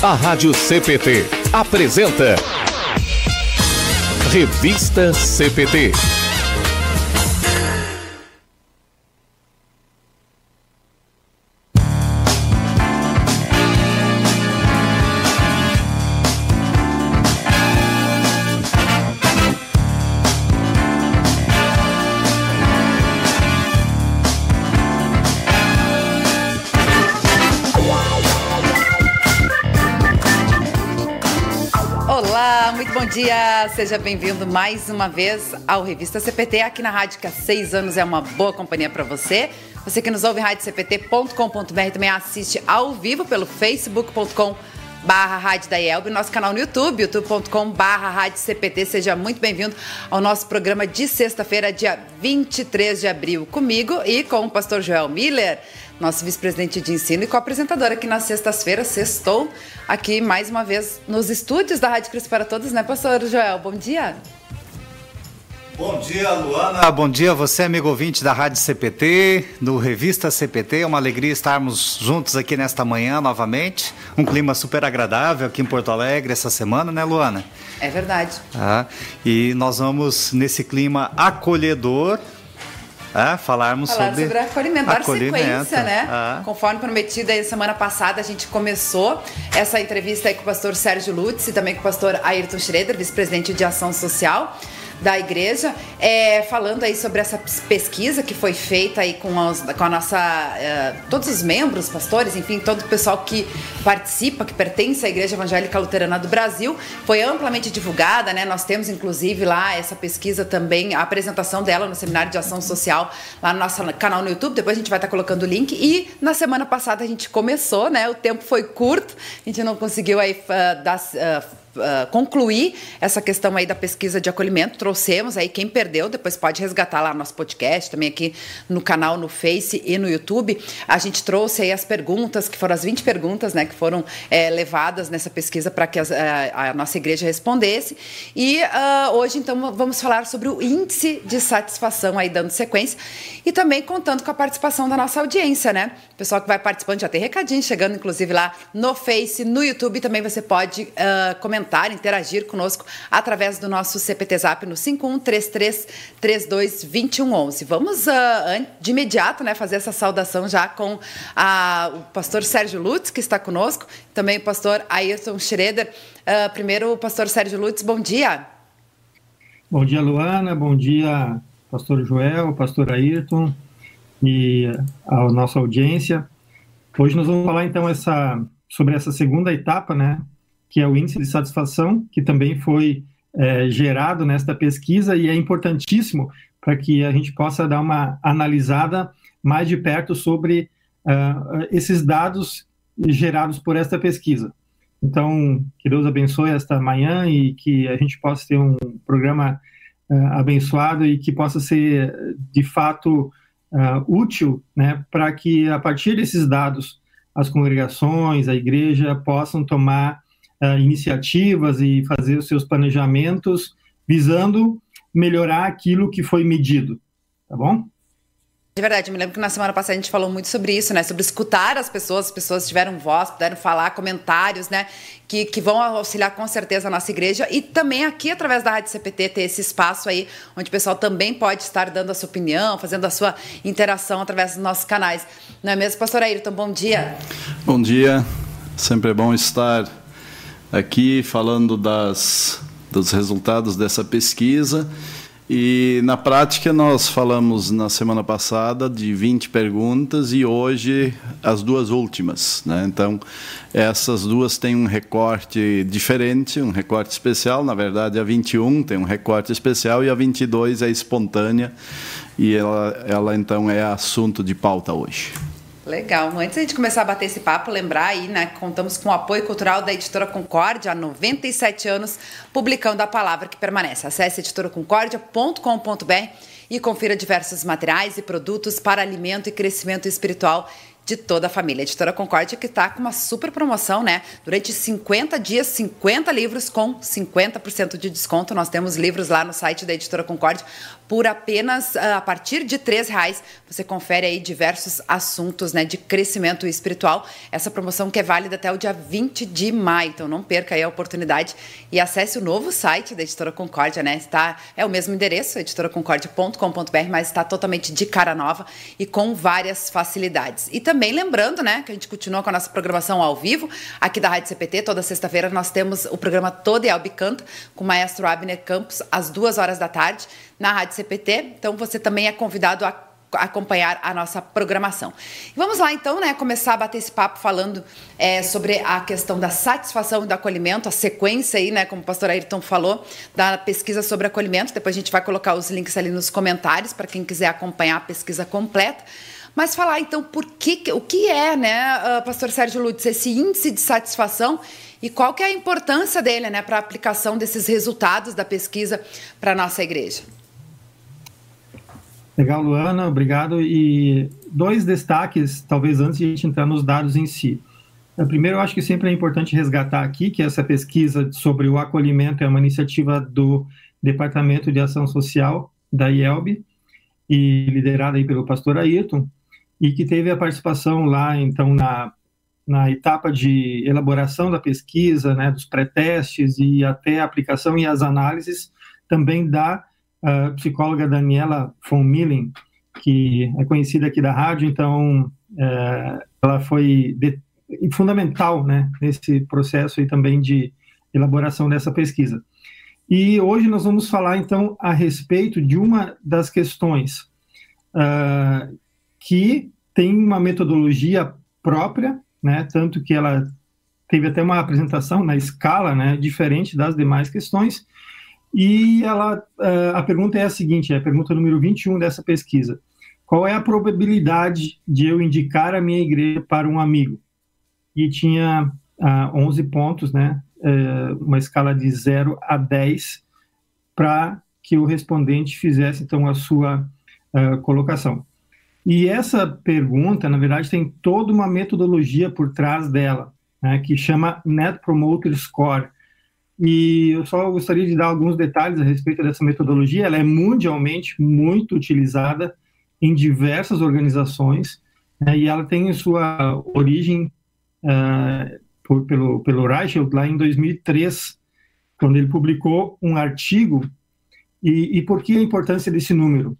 A Rádio CPT apresenta Revista CPT. Bom dia, seja bem-vindo mais uma vez ao Revista CPT, aqui na rádio que há 6 anos é uma boa companhia para você. Você que nos ouve em radiocpt.com.br também assiste ao vivo pelo facebook.com/Rádio da IELB, nosso canal no YouTube, youtube.com/Rádio CPT. Seja muito bem-vindo ao nosso programa de sexta-feira, dia 23 de abril, comigo e com o pastor Joel Miller, nosso vice-presidente de ensino e co-apresentador aqui nas sextas-feiras. Sextou aqui mais uma vez nos estúdios da Rádio Cristo para Todos, né, pastor Joel? Bom dia. Bom dia, Luana. Bom dia a você, amigo ouvinte da Rádio CPT, do Revista CPT. É uma alegria estarmos juntos aqui nesta manhã novamente. Um clima super agradável aqui em Porto Alegre essa semana, né, Luana? É verdade. E nós vamos, nesse clima acolhedor, falarmos sobre acolhimento, dar sequência, né? Conforme prometido, aí, semana passada a gente começou essa entrevista aí com o pastor Sérgio Lutz e também com o pastor Ayrton Schroeder, vice-presidente de Ação Social da igreja, falando aí sobre essa pesquisa que foi feita aí com a nossa, todos os membros, pastores, enfim, todo o pessoal que participa, que pertence à Igreja Evangélica Luterana do Brasil. Foi amplamente divulgada, né? Nós temos inclusive lá essa pesquisa também, a apresentação dela no Seminário de Ação Social lá no nosso canal no YouTube. Depois a gente vai estar colocando o link. E na semana passada a gente começou, né? O tempo foi curto, a gente não conseguiu aí concluir essa questão aí da pesquisa de acolhimento. Trouxemos aí, quem perdeu, depois pode resgatar lá no nosso podcast, também aqui no canal, no Face e no YouTube. A gente trouxe aí as perguntas, que foram as 20 perguntas, né, que foram levadas nessa pesquisa para que a nossa igreja respondesse. E hoje, então, vamos falar sobre o índice de satisfação, aí dando sequência, e também contando com a participação da nossa audiência, né? O pessoal que vai participando, já tem recadinho chegando, inclusive, lá no Face, no YouTube, também você pode comentar, interagir conosco através do nosso CPT Zap no 5133322111. Vamos de imediato, né, fazer essa saudação já com o pastor Sérgio Lutz, que está conosco, também o pastor Ayrton Schroeder. Primeiro, o pastor Sérgio Lutz, bom dia. Bom dia, Luana, bom dia, pastor Joel, pastor Ayrton e a nossa audiência. Hoje nós vamos falar, então, sobre essa segunda etapa, né, que é o índice de satisfação, que também foi gerado nesta pesquisa e é importantíssimo para que a gente possa dar uma analisada mais de perto sobre esses dados gerados por esta pesquisa. Então, que Deus abençoe esta manhã e que a gente possa ter um programa abençoado e que possa ser, de fato, útil, né, para que, a partir desses dados, as congregações, a igreja possam tomar iniciativas e fazer os seus planejamentos visando melhorar aquilo que foi medido, tá bom? De verdade, me lembro que na semana passada a gente falou muito sobre isso, né? Sobre escutar as pessoas tiveram voz, puderam falar, comentários, né? Que vão auxiliar com certeza a nossa igreja e também aqui através da Rádio CPT ter esse espaço aí onde o pessoal também pode estar dando a sua opinião, fazendo a sua interação através dos nossos canais. Não é mesmo, pastor Ayrton? Bom dia. Bom dia, sempre é bom estar aqui falando dos resultados dessa pesquisa. E na prática nós falamos na semana passada de 20 perguntas e hoje as duas últimas, né? Então essas duas têm um recorte diferente, um recorte especial. Na verdade a 21 tem um recorte especial e a 22 é espontânea e ela então é assunto de pauta hoje. Legal. Antes de a gente começar a bater esse papo, lembrar aí, né, que contamos com o apoio cultural da Editora Concórdia, há 97 anos, publicando a palavra que permanece. Acesse editoraconcordia.com.br e confira diversos materiais e produtos para alimento e crescimento espiritual de toda a família. A Editora Concórdia que está com uma super promoção, né? Durante 50 dias, 50 livros com 50% de desconto. Nós temos livros lá no site da Editora Concórdia por apenas, a partir de R$3. Você confere aí diversos assuntos, né, de crescimento espiritual. Essa promoção que é válida até o dia 20 de maio. Então não perca aí a oportunidade e acesse o novo site da Editora Concórdia, né? É o mesmo endereço, editoraconcordia.com.br, mas está totalmente de cara nova e com várias facilidades. E também lembrando, né, que a gente continua com a nossa programação ao vivo aqui da Rádio CPT. Toda sexta-feira nós temos o programa Todo Elbe Canta com o maestro Abner Campos às 2h da tarde na Rádio CPT. Então você também é convidado a acompanhar a nossa programação. E vamos lá então, né, começar a bater esse papo falando sobre a questão da satisfação e do acolhimento, a sequência aí, né, como o pastor Ayrton falou, da pesquisa sobre acolhimento. Depois a gente vai colocar os links ali nos comentários para quem quiser acompanhar a pesquisa completa. Mas falar então o que é, né, pastor Sérgio Lutz, esse índice de satisfação e qual que é a importância dele, né, para a aplicação desses resultados da pesquisa para a nossa igreja. Legal, Luana, obrigado. E 2 destaques, talvez antes de a gente entrar nos dados em si. Primeiro, eu acho que sempre é importante resgatar aqui que essa pesquisa sobre o acolhimento é uma iniciativa do Departamento de Ação Social da IELB, e liderada aí pelo pastor Ayrton, e que teve a participação lá, então, na etapa de elaboração da pesquisa, né, dos pré-testes e até a aplicação e as análises, também da psicóloga Daniela von Millen, que é conhecida aqui da rádio. Então ela foi fundamental, né, nesse processo e também de elaboração dessa pesquisa. E hoje nós vamos falar então a respeito de uma das questões que tem uma metodologia própria, né, tanto que ela teve até uma apresentação na escala, né, diferente das demais questões. E a pergunta é a seguinte, é a pergunta número 21 dessa pesquisa. Qual é a probabilidade de eu indicar a minha igreja para um amigo? E tinha 11 pontos, né? Uma escala de 0 a 10, para que o respondente fizesse, então, a sua colocação. E essa pergunta, na verdade, tem toda uma metodologia por trás dela, né, que chama Net Promoter Score. E eu só gostaria de dar alguns detalhes a respeito dessa metodologia. Ela é mundialmente muito utilizada em diversas organizações, né, e ela tem sua origem pelo Reichelt lá em 2003, quando ele publicou um artigo. E por que a importância desse número?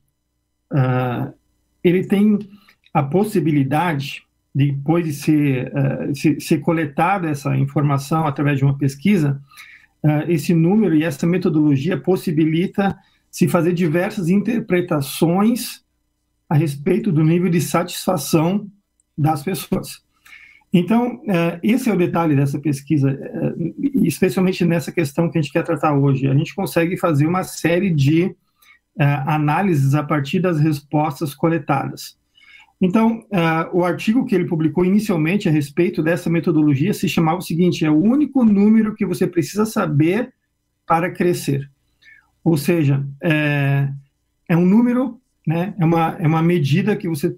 Ele tem a possibilidade, depois de ser coletada essa informação através de uma pesquisa, esse número e essa metodologia possibilita se fazer diversas interpretações a respeito do nível de satisfação das pessoas. Então, esse é o detalhe dessa pesquisa, especialmente nessa questão que a gente quer tratar hoje. A gente consegue fazer uma série de análises a partir das respostas coletadas. Então, o artigo que ele publicou inicialmente a respeito dessa metodologia se chamava o seguinte: é o único número que você precisa saber para crescer. Ou seja, é um número, né, é uma medida que você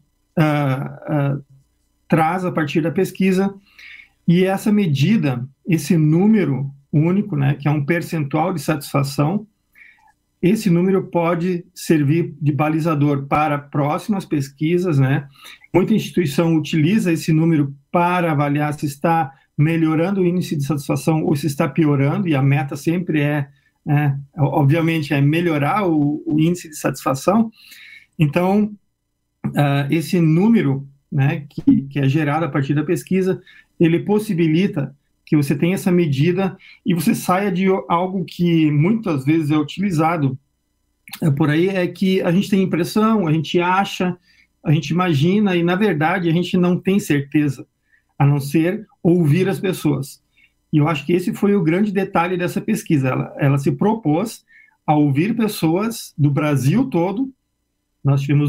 traz a partir da pesquisa, e essa medida, esse número único, né, que é um percentual de satisfação, esse número pode servir de balizador para próximas pesquisas, né? Muita instituição utiliza esse número para avaliar se está melhorando o índice de satisfação ou se está piorando, e a meta sempre obviamente, é melhorar o índice de satisfação. Então, esse número, né, que é gerado a partir da pesquisa, ele possibilita que você tenha essa medida e você saia de algo que muitas vezes é utilizado por aí, é que a gente tem impressão, a gente acha, a gente imagina, e na verdade a gente não tem certeza, a não ser ouvir as pessoas. E eu acho que esse foi o grande detalhe dessa pesquisa. Ela se propôs a ouvir pessoas do Brasil todo. Nós tivemos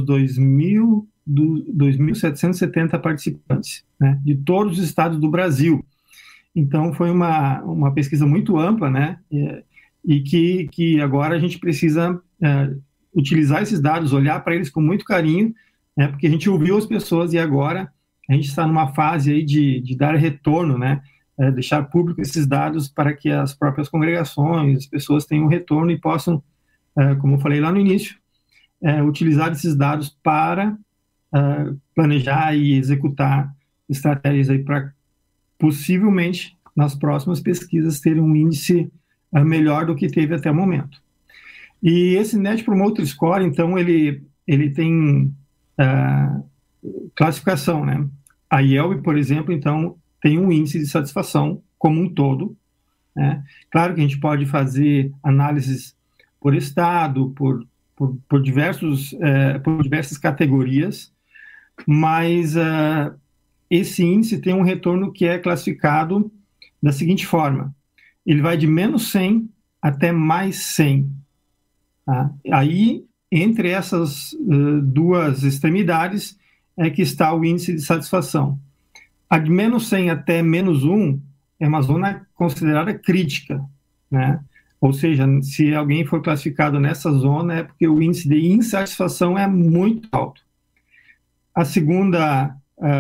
2.770 participantes, né, de todos os estados do Brasil. Então, foi uma pesquisa muito ampla, né? E que agora a gente precisa utilizar esses dados, olhar para eles com muito carinho, né? Porque a gente ouviu as pessoas e agora a gente está numa fase aí de dar retorno, né? Deixar público esses dados para que as próprias congregações, as pessoas tenham retorno e possam, como eu falei lá no início, utilizar esses dados para planejar e executar estratégias aí para possivelmente nas próximas pesquisas ter um índice melhor do que teve até o momento. E esse Net Promoter Score, então, ele tem classificação, né? A Yelp, por exemplo, então, tem um índice de satisfação como um todo, né? Claro que a gente pode fazer análises por estado, por diversas categorias, mas esse índice tem um retorno que é classificado da seguinte forma: ele vai de menos 100 até mais 100. Tá? Aí, entre essas duas extremidades, é que está o índice de satisfação. A de menos 100 até menos 1 é uma zona considerada crítica, né? Ou seja, se alguém for classificado nessa zona é porque o índice de insatisfação é muito alto. A segunda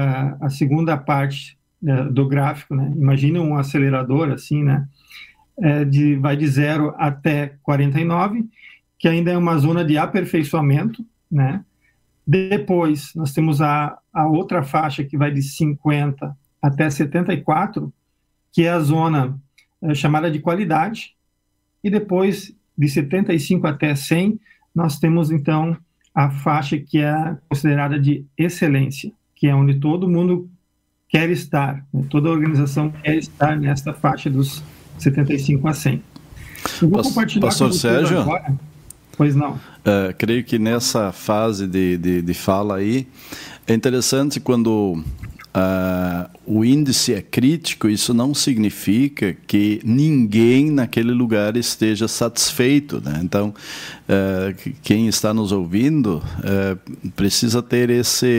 parte do gráfico, né? Imagina um acelerador assim, né? Vai de 0 até 49, que ainda é uma zona de aperfeiçoamento, né? Depois, nós temos a outra faixa que vai de 50 até 74, que é a zona chamada de qualidade, e depois, de 75 até 100, nós temos, então, a faixa que é considerada de excelência, que é onde todo mundo quer estar, né? Toda organização quer estar nesta faixa dos 75 a 100. Eu vou compartilhar Pastor Sérgio? Agora. Pois não. Creio que nessa fase de fala aí, é interessante quando o índice é crítico, isso não significa que ninguém naquele lugar esteja satisfeito, né? Então, quem está nos ouvindo precisa ter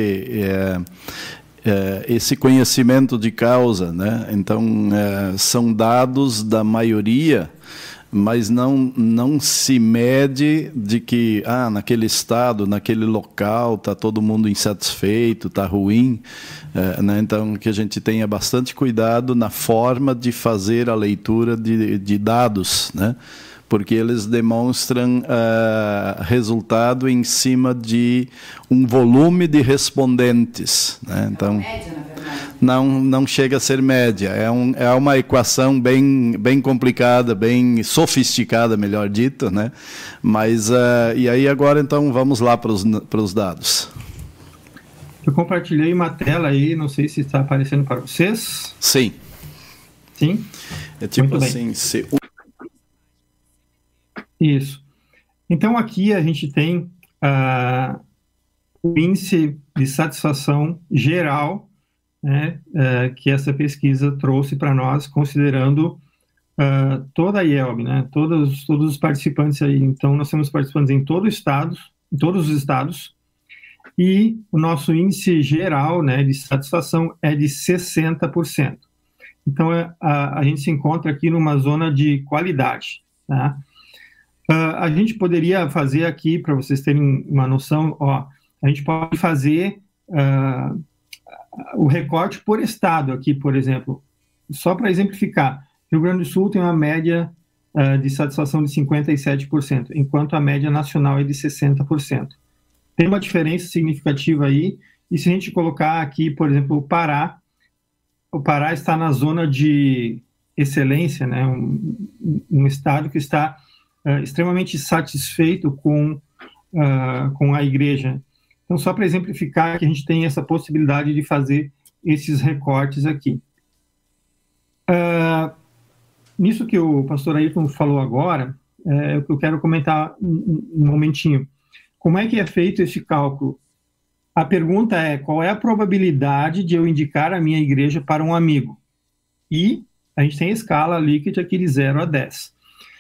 esse conhecimento de causa, né? Então, são dados da maioria, mas não se mede de que naquele estado, naquele local está todo mundo insatisfeito, está ruim, né? Então que a gente tenha bastante cuidado na forma de fazer a leitura de dados, né? Porque eles demonstram resultado em cima de um volume de respondentes, né? Então, não chega a ser média, é uma equação bem complicada, bem sofisticada, melhor dito, né? Mas, e aí agora, então, vamos lá para os dados. Eu compartilhei uma tela aí, não sei se está aparecendo para vocês. Sim. Sim? É tipo assim, Isso. Então, aqui a gente tem o índice de satisfação geral, né, que essa pesquisa trouxe para nós, considerando toda a Yelp, né, todos os participantes aí. Então, nós temos participantes em todos os estados, e o nosso índice geral, né, de satisfação é de 60%. Então, a gente se encontra aqui numa zona de qualidade, tá? A gente poderia fazer aqui, para vocês terem uma noção, a gente pode fazer o recorte por estado aqui, por exemplo. Só para exemplificar, Rio Grande do Sul tem uma média de satisfação de 57%, enquanto a média nacional é de 60%. Tem uma diferença significativa aí, e se a gente colocar aqui, por exemplo, o Pará está na zona de excelência, né? Um estado que está extremamente satisfeito com a igreja. Então, só para exemplificar que a gente tem essa possibilidade de fazer esses recortes aqui. Nisso que o pastor Ayrton falou agora, eu quero comentar um momentinho. Como é que é feito esse cálculo? A pergunta é: qual é a probabilidade de eu indicar a minha igreja para um amigo? E a gente tem a escala Likert aqui de 0 a 10.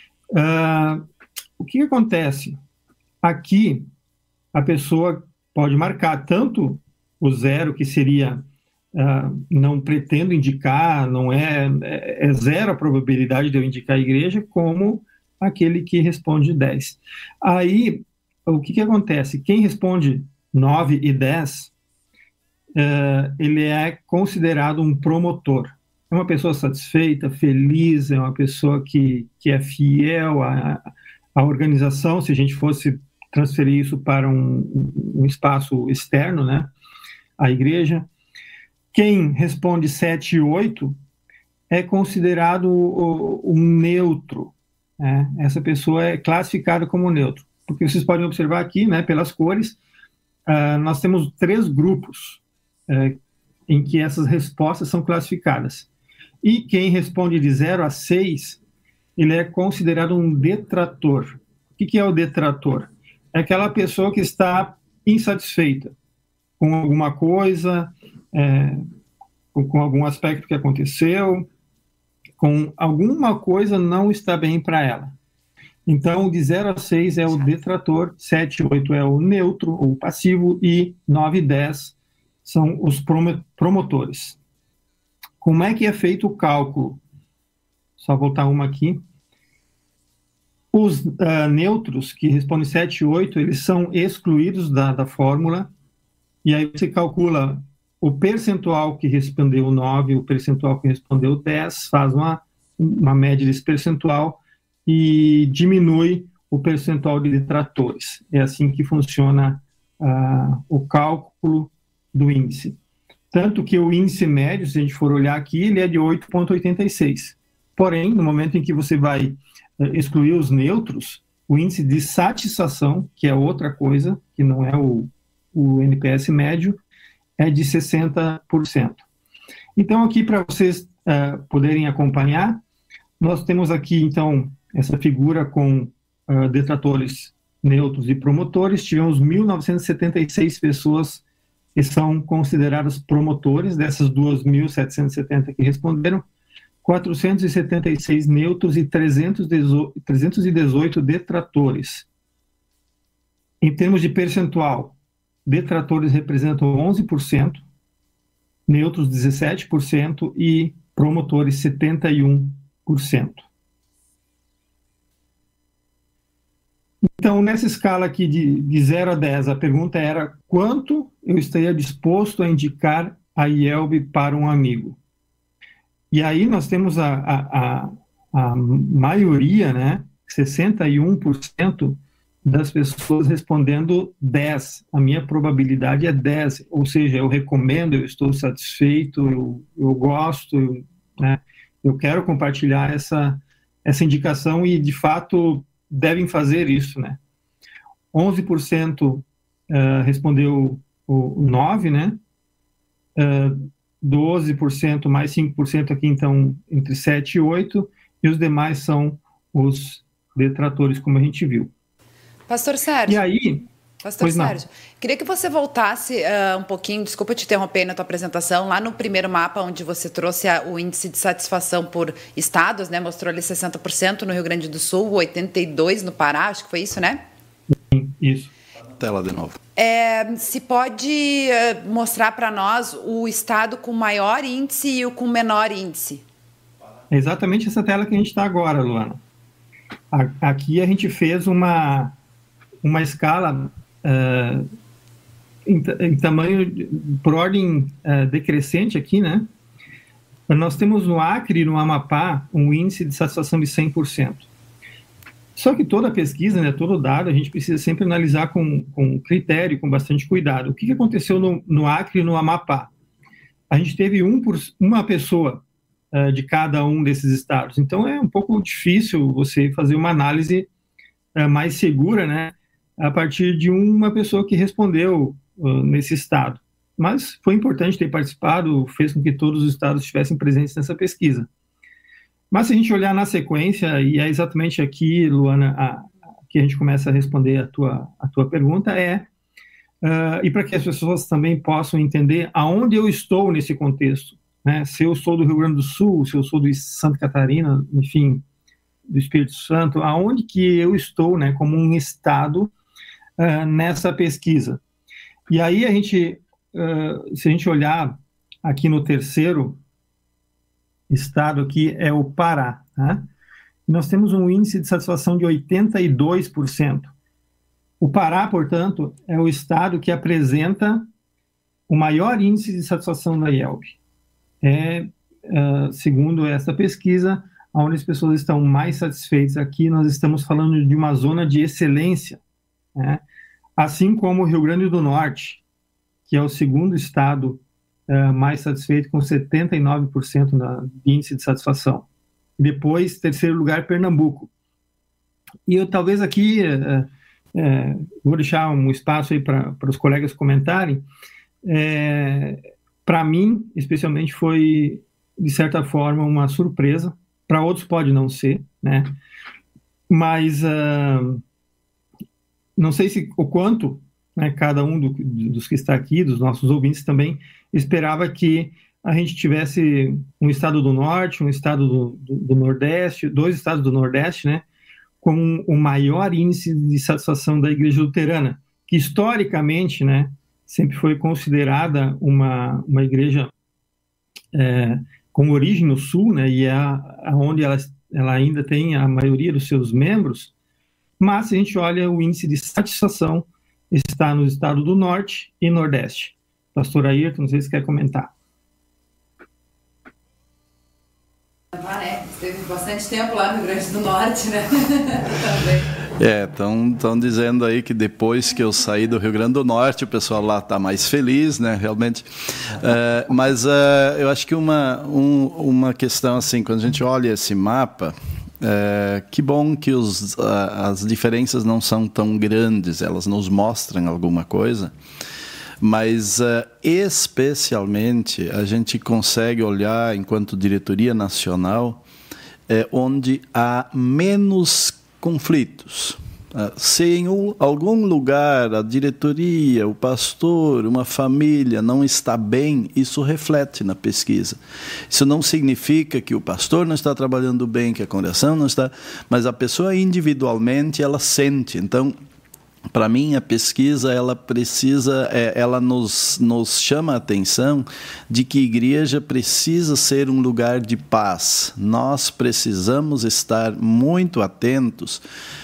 O que acontece? Aqui, a pessoa pode marcar tanto o 0, que seria não pretendo indicar, não é zero a probabilidade de eu indicar a igreja, como aquele que responde 10. Aí, o que acontece? Quem responde 9 e 10, ele é considerado um promotor. É uma pessoa satisfeita, feliz, é uma pessoa que é fiel à organização. Se a gente fosse transferir isso para um espaço externo, né, a igreja. Quem responde 7 e 8 é considerado um neutro. Né? Essa pessoa é classificada como neutro. Porque vocês podem observar aqui, né, pelas cores, nós temos 3 grupos em que essas respostas são classificadas. E quem responde de 0 a 6, ele é considerado um detrator. O que é o detrator? É aquela pessoa que está insatisfeita com alguma coisa, com algum aspecto que aconteceu, com alguma coisa não está bem para ela. Então, de 0 a 6 é o detrator, 7 e 8 é o neutro, ou passivo, e 9 e 10 são os promotores. Como é que é feito o cálculo? Só voltar uma aqui. Os neutros, que respondem 7 e 8, eles são excluídos da fórmula, e aí você calcula o percentual que respondeu 9, o percentual que respondeu 10, faz uma média desse percentual, e diminui o percentual de detratores. É assim que funciona o cálculo do índice. Tanto que o índice médio, se a gente for olhar aqui, ele é de 8,86. Porém, no momento em que você vai excluir os neutros, o índice de satisfação, que é outra coisa, que não é o NPS médio, é de 60%. Então, aqui, para vocês poderem acompanhar, nós temos aqui, então, essa figura com detratores neutros e promotores. Tivemos 1.976 pessoas que são consideradas promotores, dessas 2.770 que responderam, 476 neutros e 318 detratores. Em termos de percentual, detratores representam 11%, neutros 17% e promotores 71%. Então, nessa escala aqui de 0 a 10, a pergunta era quanto eu estaria disposto a indicar a IELB para um amigo. E aí nós temos a maioria, né, 61% das pessoas respondendo 10. A minha probabilidade é 10, ou seja, eu recomendo, eu estou satisfeito, eu gosto, né, eu quero compartilhar essa indicação e, de fato, devem fazer isso, né. 11% respondeu o 9, né, 12% mais 5% aqui, então, entre 7 e 8, e os demais são os detratores, como a gente viu. Pastor Sérgio. E aí... Pastor Sérgio, queria que você voltasse um pouquinho, desculpa te interromper na tua apresentação, lá no primeiro mapa onde você trouxe o índice de satisfação por estados, né, mostrou ali 60% no Rio Grande do Sul, 82% no Pará, acho que foi isso, né? Sim, isso. Tela de novo. Se pode mostrar para nós o estado com maior índice e o com menor índice? É exatamente essa tela que a gente está agora, Luana. Aqui a gente fez uma escala em tamanho, por ordem decrescente aqui, né? Nós temos no Acre e no Amapá um índice de satisfação de 100%. Só que toda pesquisa, né, todo dado, a gente precisa sempre analisar com critério, com bastante cuidado. O que aconteceu no Acre e no Amapá? A gente teve uma pessoa de cada um desses estados. Então, é um pouco difícil você fazer uma análise mais segura, né, a partir de uma pessoa que respondeu nesse estado. Mas foi importante ter participado, fez com que todos os estados estivessem presentes nessa pesquisa. Mas se a gente olhar na sequência, e é exatamente aqui, Luana, que a gente começa a responder a tua pergunta, e para que as pessoas também possam entender aonde eu estou nesse contexto, né? Se eu sou do Rio Grande do Sul, se eu sou de Santa Catarina, enfim, do Espírito Santo, aonde que eu estou, né, como um estado nessa pesquisa. E aí a gente, se a gente olhar aqui no terceiro estado aqui, é o Pará, né? Nós temos um índice de satisfação de 82%. O Pará, portanto, é o estado que apresenta o maior índice de satisfação da IELB. Segundo essa pesquisa, onde as pessoas estão mais satisfeitas aqui, nós estamos falando de uma zona de excelência, né? Assim como o Rio Grande do Norte, que é o segundo estado mais satisfeito, com 79% de índice de satisfação. Depois, terceiro lugar, Pernambuco. E eu talvez aqui, vou deixar um espaço aí para os colegas comentarem. Para mim, especialmente, foi, de certa forma, uma surpresa. Para outros pode não ser, né? Mas não sei se o quanto, né, cada um dos que está aqui, dos nossos ouvintes também, esperava que a gente tivesse um estado do Norte, um estado do Nordeste, 2 estados do Nordeste, né, com o maior índice de satisfação da Igreja Luterana, que historicamente, né, sempre foi considerada uma igreja com origem no Sul, né, e onde ela ainda tem a maioria dos seus membros, mas se a gente olha o índice de satisfação, está no estado do Norte e Nordeste. Pastor Ayrton, não sei se quer comentar. Teve bastante tempo lá no Rio Grande do Norte, né? Também. Estão dizendo aí que depois que eu saí do Rio Grande do Norte, o pessoal lá está mais feliz, né? Realmente. Mas eu acho que uma questão assim, quando a gente olha esse mapa, que bom que as diferenças não são tão grandes, elas nos mostram alguma coisa, mas especialmente a gente consegue olhar, enquanto diretoria nacional, onde há menos conflitos. Se em algum lugar a diretoria, o pastor, uma família não está bem, isso reflete na pesquisa. Isso não significa que o pastor não está trabalhando bem, que a congregação não está, mas a pessoa individualmente, ela sente. Então, para mim, a pesquisa, ela nos chama a atenção de que a igreja precisa ser um lugar de paz. Nós precisamos estar muito atentos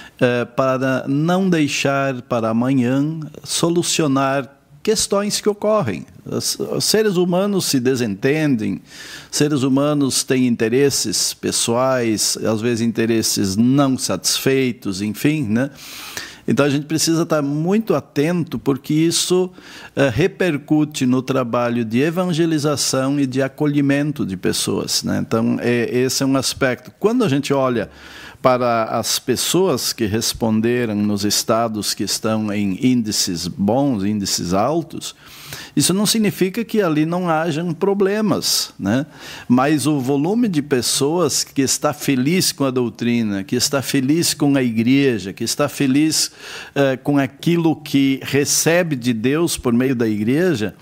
para não deixar para amanhã solucionar questões que ocorrem. Os seres humanos se desentendem, seres humanos têm interesses pessoais, às vezes interesses não satisfeitos, enfim, né? Então a gente precisa estar muito atento, porque isso repercute no trabalho de evangelização e de acolhimento de pessoas, né? Então esse é um aspecto. Quando a gente olha para as pessoas que responderam nos estados que estão em índices bons, índices altos, isso não significa que ali não hajam problemas, né? Mas o volume de pessoas que está feliz com a doutrina, que está feliz com a igreja, que está feliz com aquilo que recebe de Deus por meio da igreja,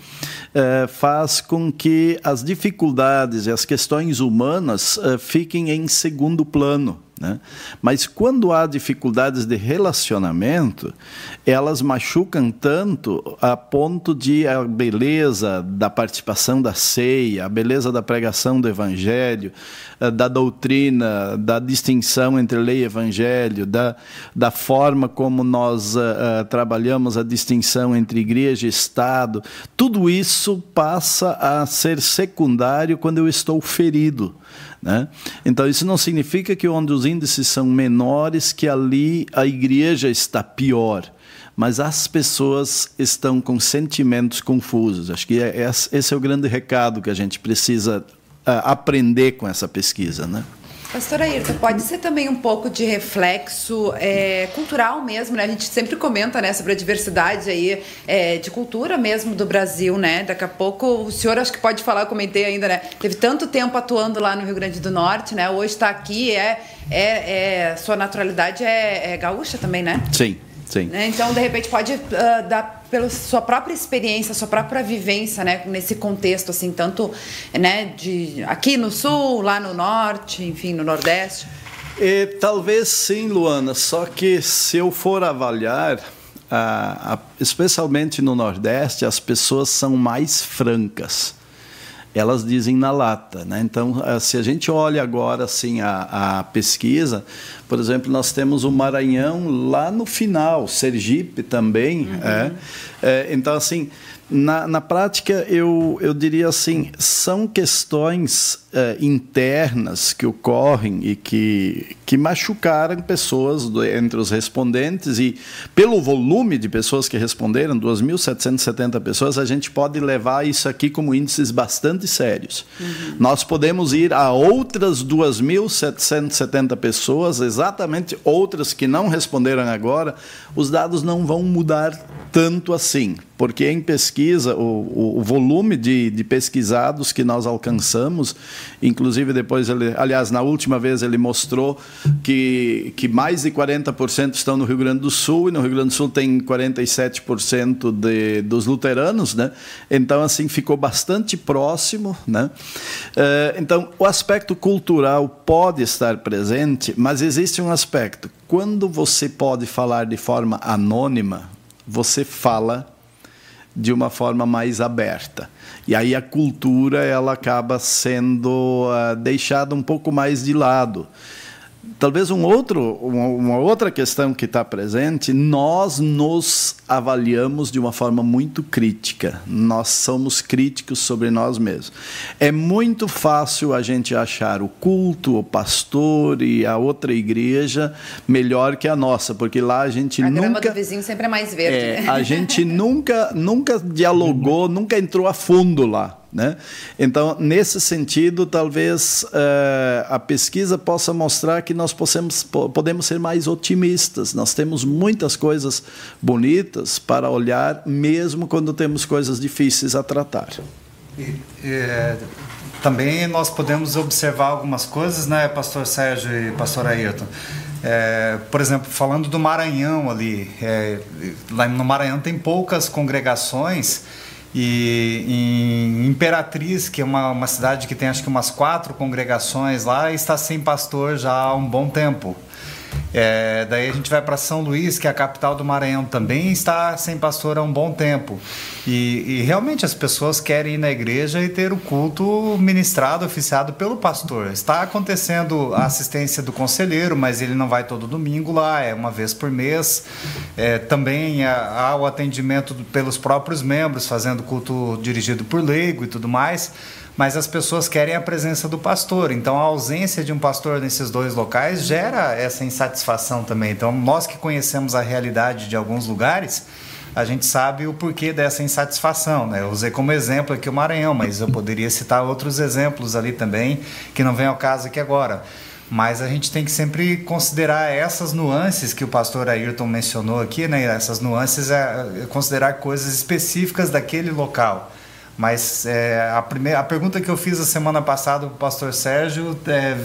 faz com que as dificuldades e as questões humanas fiquem em segundo plano, né? Mas quando há dificuldades de relacionamento, elas machucam tanto a ponto de a beleza da participação da ceia, a beleza da pregação do evangelho, da doutrina, da distinção entre lei e evangelho, da forma como nós trabalhamos a distinção entre igreja e Estado, tudo isso passa a ser secundário quando eu estou ferido, né? Então, isso não significa que onde os índices são menores, que ali a igreja está pior, mas as pessoas estão com sentimentos confusos. Acho que esse é o grande recado que a gente precisa aprender com essa pesquisa, né? Pastor Ayrton, pode ser também um pouco de reflexo cultural mesmo, né? A gente sempre comenta, né, sobre a diversidade aí, de cultura mesmo do Brasil, né? Daqui a pouco o senhor, acho que pode falar, eu comentei ainda, né? Teve tanto tempo atuando lá no Rio Grande do Norte, né? Hoje está aqui, sua naturalidade é gaúcha também, né? Sim, sim. Então, de repente, pode dar pela sua própria experiência, sua própria vivência, né, nesse contexto, assim, tanto, né, de aqui no Sul, lá no Norte, enfim, no Nordeste. Talvez sim, Luana, só que se eu for avaliar, especialmente no Nordeste, as pessoas são mais francas. Elas dizem na lata, né? Então, se a gente olha agora assim a pesquisa, por exemplo, nós temos o Maranhão lá no final, Sergipe também. Então, assim, Na prática, eu diria assim, são questões internas que ocorrem e que machucaram pessoas entre os respondentes, e pelo volume de pessoas que responderam, 2.770 pessoas, a gente pode levar isso aqui como índices bastante sérios. Uhum. Nós podemos ir a outras 2.770 pessoas, exatamente outras que não responderam agora, os dados não vão mudar tanto assim, porque em pesquisa, o volume de pesquisados que nós alcançamos, inclusive depois, na última vez ele mostrou que mais de 40% estão no Rio Grande do Sul, e no Rio Grande do Sul tem 47% dos luteranos, né? Então, assim, ficou bastante próximo, né? Então, o aspecto cultural pode estar presente, mas existe um aspecto. Quando você pode falar de forma anônima, você fala de uma forma mais aberta. E aí a cultura ela acaba sendo deixada um pouco mais de lado. Talvez uma outra questão que está presente, nós nos avaliamos de uma forma muito crítica. Nós somos críticos sobre nós mesmos. É muito fácil a gente achar o culto, o pastor e a outra igreja melhor que a nossa, porque lá a gente nunca... A grama do vizinho sempre é mais verde. Né? A gente nunca dialogou, nunca entrou a fundo lá. Né? Então, nesse sentido, talvez a pesquisa possa mostrar que nós podemos ser mais otimistas. Nós temos muitas coisas bonitas para olhar, mesmo quando temos coisas difíceis a tratar. Também nós podemos observar algumas coisas, né, pastor Sérgio e pastor Ayrton? Por exemplo, falando do Maranhão ali, lá no Maranhão tem poucas congregações. E em Imperatriz, que é uma cidade que tem acho que umas 4 congregações lá, está sem pastor já há um bom tempo. Daí a gente vai para São Luís, que é a capital do Maranhão, também está sem pastor há um bom tempo. E realmente as pessoas querem ir na igreja e ter o culto ministrado, oficiado pelo pastor. Está acontecendo a assistência do conselheiro, mas ele não vai todo domingo lá, é uma vez por mês. Também há o atendimento pelos próprios membros, fazendo culto dirigido por leigo e tudo mais. Mas as pessoas querem a presença do pastor. Então, a ausência de um pastor nesses 2 locais gera essa insatisfação também. Então, nós que conhecemos a realidade de alguns lugares, a gente sabe o porquê dessa insatisfação, né? Eu usei como exemplo aqui o Maranhão, mas eu poderia citar outros exemplos ali também, que não vem ao caso aqui agora. Mas a gente tem que sempre considerar essas nuances que o pastor Ayrton mencionou aqui, né? Essas nuances considerar coisas específicas daquele local. Mas a pergunta que eu fiz a semana passada para o pastor Sérgio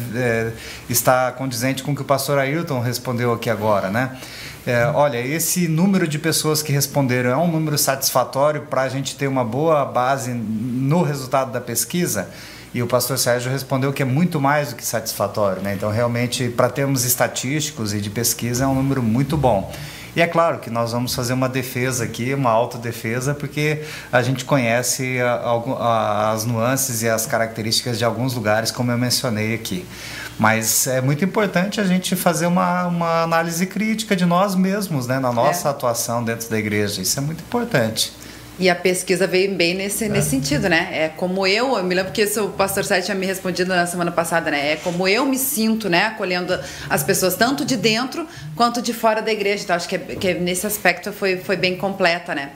está condizente com o que o pastor Ayrton respondeu aqui agora, né? Olha, esse número de pessoas que responderam é um número satisfatório para a gente ter uma boa base no resultado da pesquisa? E o pastor Sérgio respondeu que é muito mais do que satisfatório, né? Então, realmente, para termos estatísticos e de pesquisa, é um número muito bom. E é claro que nós vamos fazer uma defesa aqui, uma autodefesa, porque a gente conhece as nuances e as características de alguns lugares, como eu mencionei aqui. Mas é muito importante a gente fazer uma análise crítica de nós mesmos, né, na nossa atuação dentro da igreja. Isso é muito importante. E a pesquisa veio bem nesse sentido, né? É como eu me lembro que isso o pastor Sérgio tinha me respondido na semana passada, né? É como eu me sinto, né? Acolhendo as pessoas tanto de dentro quanto de fora da igreja. Então, acho que nesse aspecto foi bem completa, né?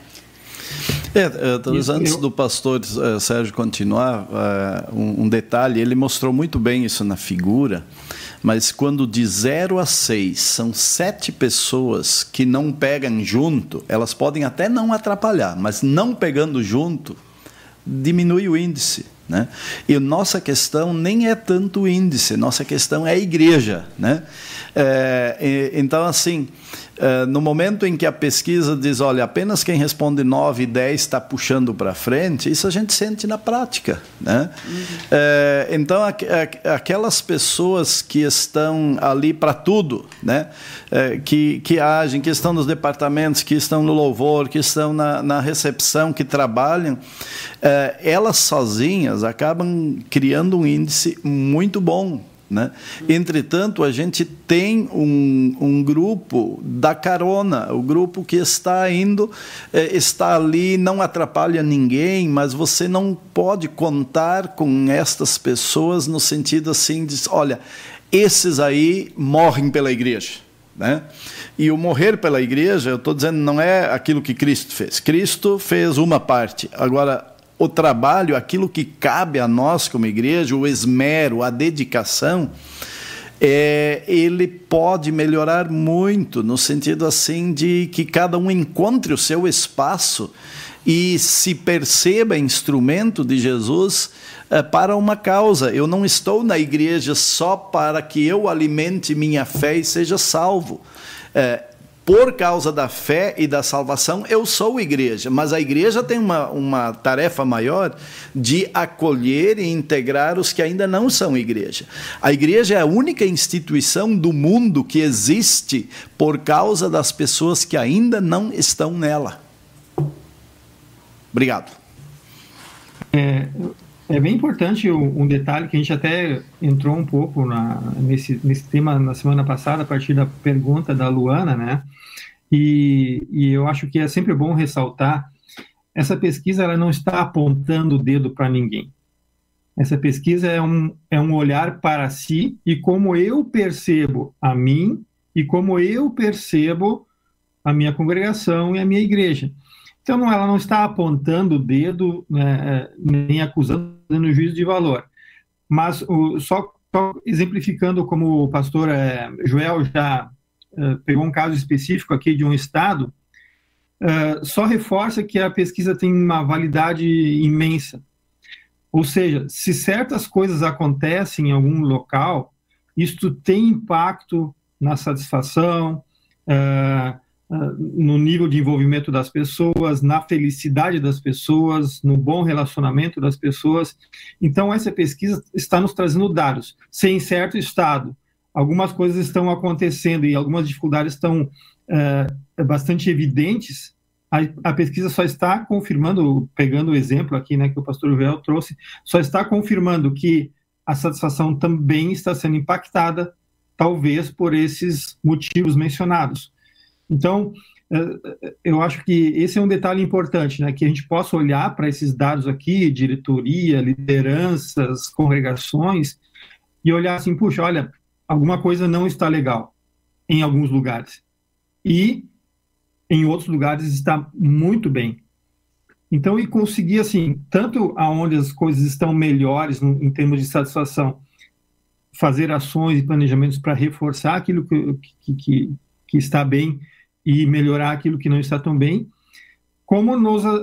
Talvez antes do pastor Sérgio continuar, um detalhe, ele mostrou muito bem isso na figura, mas quando de 0 a 6 são 7 pessoas que não pegam junto, elas podem até não atrapalhar, mas não pegando junto, diminui o índice. Né? E nossa questão nem é tanto o índice, nossa questão é a igreja. Né? Então, assim, no momento em que a pesquisa diz, olha, apenas quem responde 9 e 10 está puxando para frente, isso a gente sente na prática. Né? Então, aquelas pessoas que estão ali para tudo, né? Que agem, que estão nos departamentos, que estão no louvor, que estão na recepção, que trabalham, elas sozinhas acabam criando um índice muito bom. né? Entretanto, a gente tem um grupo da carona, o grupo que está indo, está ali, não atrapalha ninguém, mas você não pode contar com estas pessoas no sentido assim de, olha, esses aí morrem pela igreja, né? E o morrer pela igreja, eu estou dizendo, não é aquilo que Cristo fez. Cristo fez uma parte. Agora, o trabalho, aquilo que cabe a nós como igreja, o esmero, a dedicação, ele pode melhorar muito, no sentido assim de que cada um encontre o seu espaço e se perceba instrumento de Jesus para uma causa. Eu não estou na igreja só para que eu alimente minha fé e seja salvo. Por causa da fé e da salvação, eu sou igreja, mas a igreja tem uma tarefa maior de acolher e integrar os que ainda não são igreja. A igreja é a única instituição do mundo que existe por causa das pessoas que ainda não estão nela. Obrigado. É bem importante um detalhe que a gente até entrou um pouco nesse tema na semana passada, a partir da pergunta da Luana, né? E eu acho que é sempre bom ressaltar, essa pesquisa ela não está apontando o dedo para ninguém. Essa pesquisa é um olhar para si e como eu percebo a mim e como eu percebo a minha congregação e a minha igreja. Então, ela não está apontando o dedo, né, nem acusando no juízo de valor. Mas, só exemplificando como o pastor Joel já pegou um caso específico aqui de um estado, só reforça que a pesquisa tem uma validade imensa. Ou seja, se certas coisas acontecem em algum local, isto tem impacto na satisfação, no nível de envolvimento das pessoas, na felicidade das pessoas, no bom relacionamento das pessoas. Então, essa pesquisa está nos trazendo dados. Se em certo estado algumas coisas estão acontecendo e algumas dificuldades estão bastante evidentes, a pesquisa só está confirmando, pegando o exemplo aqui, né, que o pastor Joel trouxe, só está confirmando que a satisfação também está sendo impactada, talvez por esses motivos mencionados. Então, eu acho que esse é um detalhe importante, né, que a gente possa olhar para esses dados aqui, diretoria, lideranças, congregações, e olhar assim, puxa, olha, alguma coisa não está legal em alguns lugares. E em outros lugares está muito bem. Então, e conseguir, assim, tanto aonde as coisas estão melhores em termos de satisfação, fazer ações e planejamentos para reforçar aquilo que está bem e melhorar aquilo que não está tão bem, como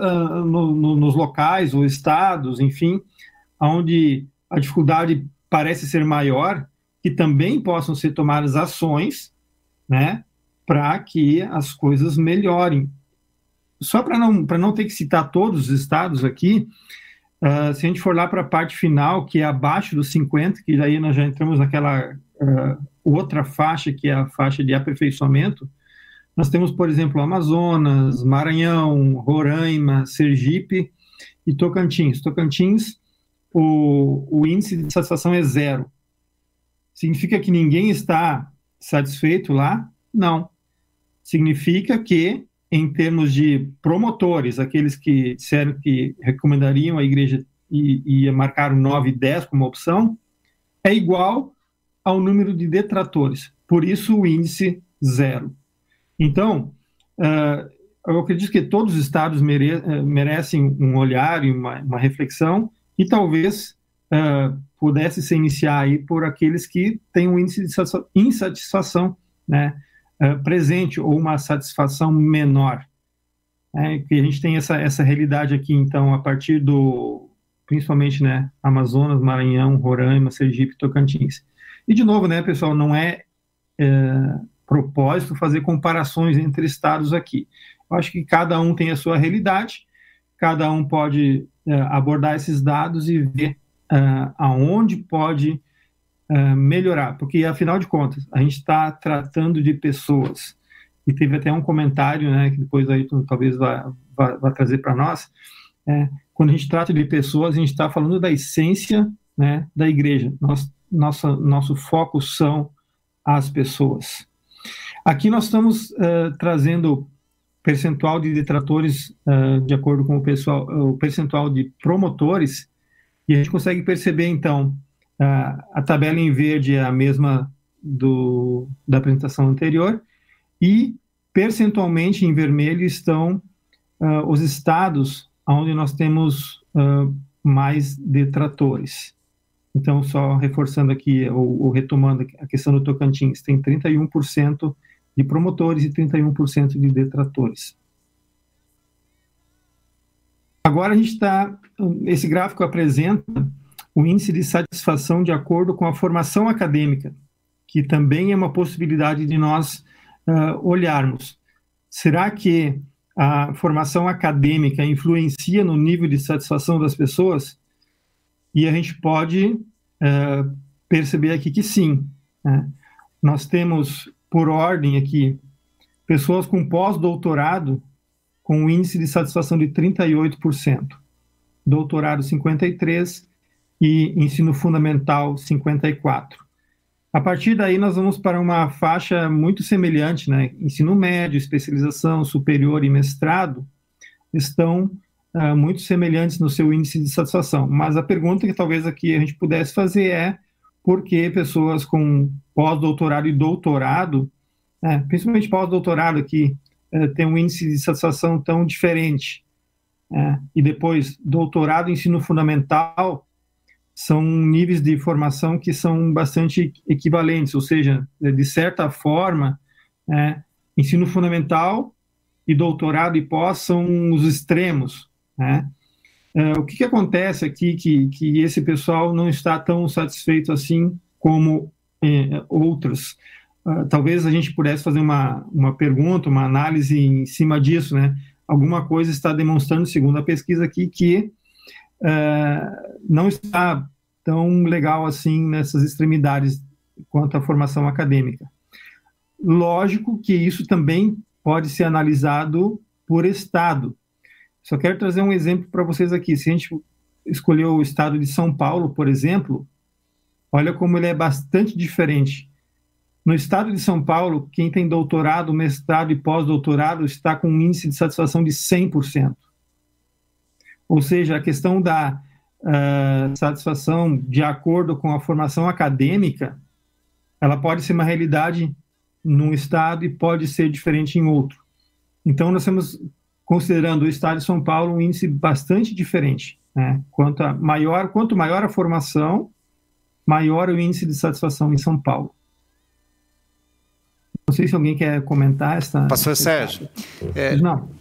nos locais ou estados, enfim, onde a dificuldade parece ser maior, que também possam ser tomadas ações, né, para que as coisas melhorem. Só para não ter que citar todos os estados aqui, se a gente for lá para a parte final, que é abaixo dos 50, que daí nós já entramos naquela outra faixa, que é a faixa de aperfeiçoamento, nós temos, por exemplo, Amazonas, Maranhão, Roraima, Sergipe e Tocantins. Tocantins, o índice de satisfação é 0. Significa que ninguém está satisfeito lá? Não. Significa que, em termos de promotores, aqueles que disseram que recomendariam a igreja e marcaram 9 e 10 como opção, é igual ao número de detratores. Por isso, o índice 0. Então, eu acredito que todos os estados merecem um olhar e uma reflexão, e talvez pudesse se iniciar aí por aqueles que têm um índice de insatisfação, né, presente, ou uma satisfação menor. Que a gente tem essa realidade aqui, então, a partir principalmente, né, Amazonas, Maranhão, Roraima, Sergipe, Tocantins. E, de novo, né, pessoal, não é propósito fazer comparações entre estados aqui. Eu acho que cada um tem a sua realidade, cada um pode abordar esses dados e ver aonde pode melhorar, porque, afinal de contas, a gente está tratando de pessoas. E teve até um comentário, né, que depois aí talvez vá trazer para nós. Quando a gente trata de pessoas, a gente está falando da essência né, da igreja. Nosso foco são as pessoas. Aqui nós estamos trazendo percentual de detratores de acordo com o percentual de promotores, e a gente consegue perceber, então, a tabela em verde é a mesma da apresentação anterior, e percentualmente em vermelho estão os estados onde nós temos mais detratores. Então, só reforçando aqui, ou retomando a questão do Tocantins, tem 31% de promotores e 31% de detratores. Agora esse gráfico apresenta o índice de satisfação de acordo com a formação acadêmica, que também é uma possibilidade de nós olharmos. Será que a formação acadêmica influencia no nível de satisfação das pessoas? E a gente pode perceber aqui que sim, né? Nós temos, por ordem aqui, pessoas com pós-doutorado com um índice de satisfação de 38%, doutorado 53% e ensino fundamental 54%. A partir daí nós vamos para uma faixa muito semelhante, né? Ensino médio, especialização, superior e mestrado estão muito semelhantes no seu índice de satisfação. Mas a pergunta que talvez aqui a gente pudesse fazer é por que pessoas com pós-doutorado e doutorado, principalmente pós-doutorado aqui, tem um índice de satisfação tão diferente, e depois doutorado e ensino fundamental são níveis de formação que são bastante equivalentes, ou seja, de certa forma, ensino fundamental e doutorado e pós são os extremos, né? O que acontece aqui que esse pessoal não está tão satisfeito assim como outros? Talvez a gente pudesse fazer uma pergunta, uma análise em cima disso, né? Alguma coisa está demonstrando, segundo a pesquisa aqui, que não está tão legal assim nessas extremidades quanto à formação acadêmica. Lógico que isso também pode ser analisado por estado. Só quero trazer um exemplo para vocês aqui. Se a gente escolher o estado de São Paulo, por exemplo, olha como ele é bastante diferente. No estado de São Paulo, quem tem doutorado, mestrado e pós-doutorado está com um índice de satisfação de 100%. Ou seja, a questão da satisfação de acordo com a formação acadêmica, ela pode ser uma realidade num estado e pode ser diferente em outro. Então, nós estamos considerando o estado de São Paulo um índice bastante diferente, né? Quanto maior a formação, maior o índice de satisfação em São Paulo. Não sei se alguém quer comentar esta... Pastor Sérgio, não.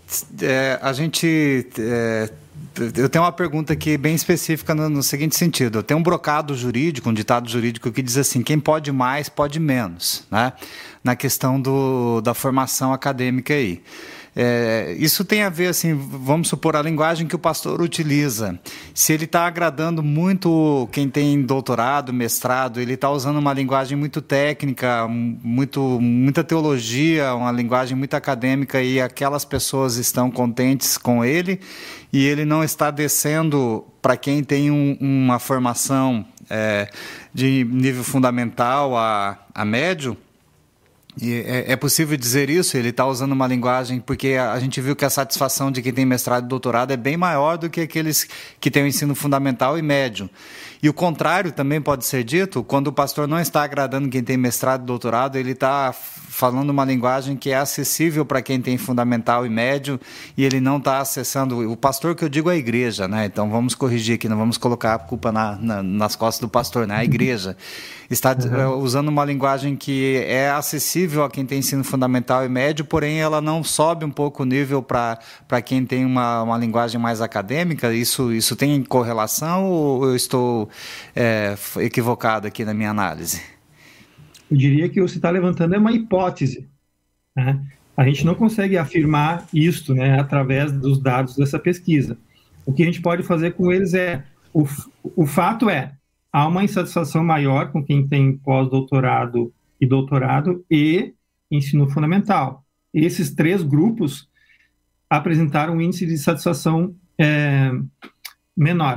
Eu tenho uma pergunta aqui bem específica no seguinte sentido. Eu tenho um brocado jurídico, um ditado jurídico que diz assim, quem pode mais, pode menos, né? Na questão da formação acadêmica aí. Isso tem a ver, assim, vamos supor, a linguagem que o pastor utiliza. Se ele está agradando muito quem tem doutorado, mestrado, ele está usando uma linguagem muito técnica, muita teologia, uma linguagem muito acadêmica, e aquelas pessoas estão contentes com ele, e ele não está descendo para quem tem uma formação de nível fundamental a médio. E é possível dizer isso? Ele está usando uma linguagem, porque a gente viu que a satisfação de quem tem mestrado e doutorado é bem maior do que aqueles que têm o ensino fundamental e médio. E o contrário também pode ser dito, quando o pastor não está agradando quem tem mestrado e doutorado, ele está falando uma linguagem que é acessível para quem tem fundamental e médio, e ele não está acessando... O pastor que eu digo é a igreja, né? Então vamos corrigir aqui, não vamos colocar a culpa nas costas do pastor, né? A igreja está usando uma linguagem que é acessível a quem tem ensino fundamental e médio, porém ela não sobe um pouco o nível para quem tem uma linguagem mais acadêmica. Isso tem correlação ou eu estou equivocado aqui na minha análise? Eu diria que você está levantando uma hipótese, né? A gente não consegue afirmar isto, né, através dos dados dessa pesquisa. O que a gente pode fazer com eles o fato há uma insatisfação maior com quem tem pós-doutorado e doutorado e ensino fundamental. Esses três grupos apresentaram um índice de satisfação menor.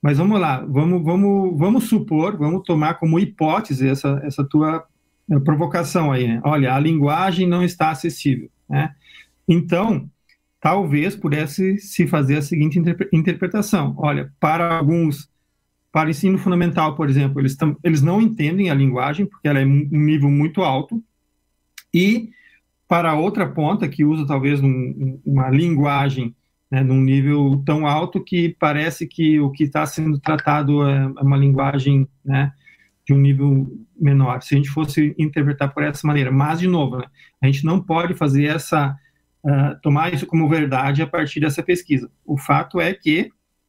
Mas vamos lá, vamos supor, vamos tomar como hipótese essa tua provocação aí, né? Olha, a linguagem não está acessível, né? Então, talvez pudesse se fazer a seguinte interpretação. Olha, para o ensino fundamental, por exemplo, eles não entendem a linguagem, porque ela é um nível muito alto, e para a outra ponta, que usa talvez uma linguagem, né, num nível tão alto que parece que o que está sendo tratado é uma linguagem, né, de um nível menor, se a gente fosse interpretar por essa maneira. Mas, de novo, né, a gente não pode fazer tomar isso como verdade a partir dessa pesquisa. O fato é que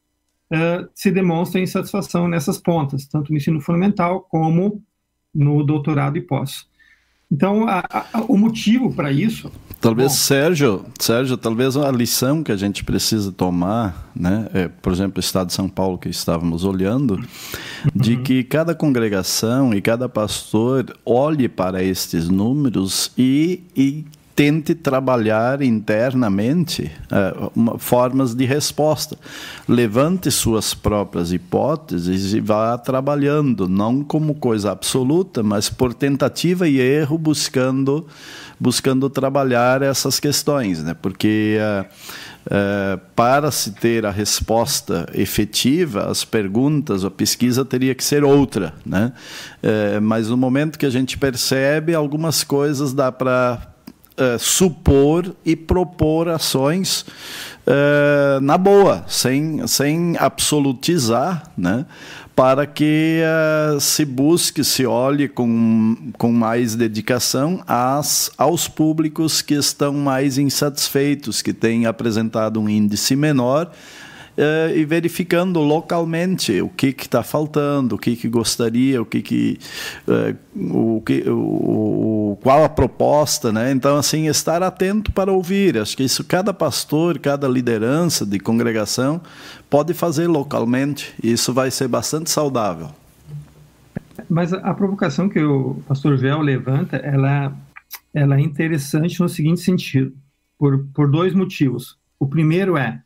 se demonstra insatisfação nessas pontas, tanto no ensino fundamental como no doutorado e pós. Então, o motivo para isso... Talvez, Sérgio, talvez a lição que a gente precisa tomar, né, por exemplo, o Estado de São Paulo que estávamos olhando, de que cada congregação e cada pastor olhe para estes números e tente trabalhar internamente formas de resposta. Levante suas próprias hipóteses e vá trabalhando, não como coisa absoluta, mas por tentativa e erro, buscando trabalhar essas questões, né? Porque para se ter a resposta efetiva, as perguntas, a pesquisa teria que ser outra, né? Mas no momento que a gente percebe, algumas coisas dá para supor e propor ações na boa, sem absolutizar, né? Para que se busque, se olhe com mais dedicação aos públicos que estão mais insatisfeitos, que têm apresentado um índice menor, e verificando localmente o que está faltando, o que gostaria, qual a proposta, né? Então, assim, estar atento para ouvir. Acho que isso cada pastor, cada liderança de congregação pode fazer localmente, e isso vai ser bastante saudável. Mas a provocação que o pastor Joel levanta, ela é interessante no seguinte sentido, por dois motivos. O primeiro é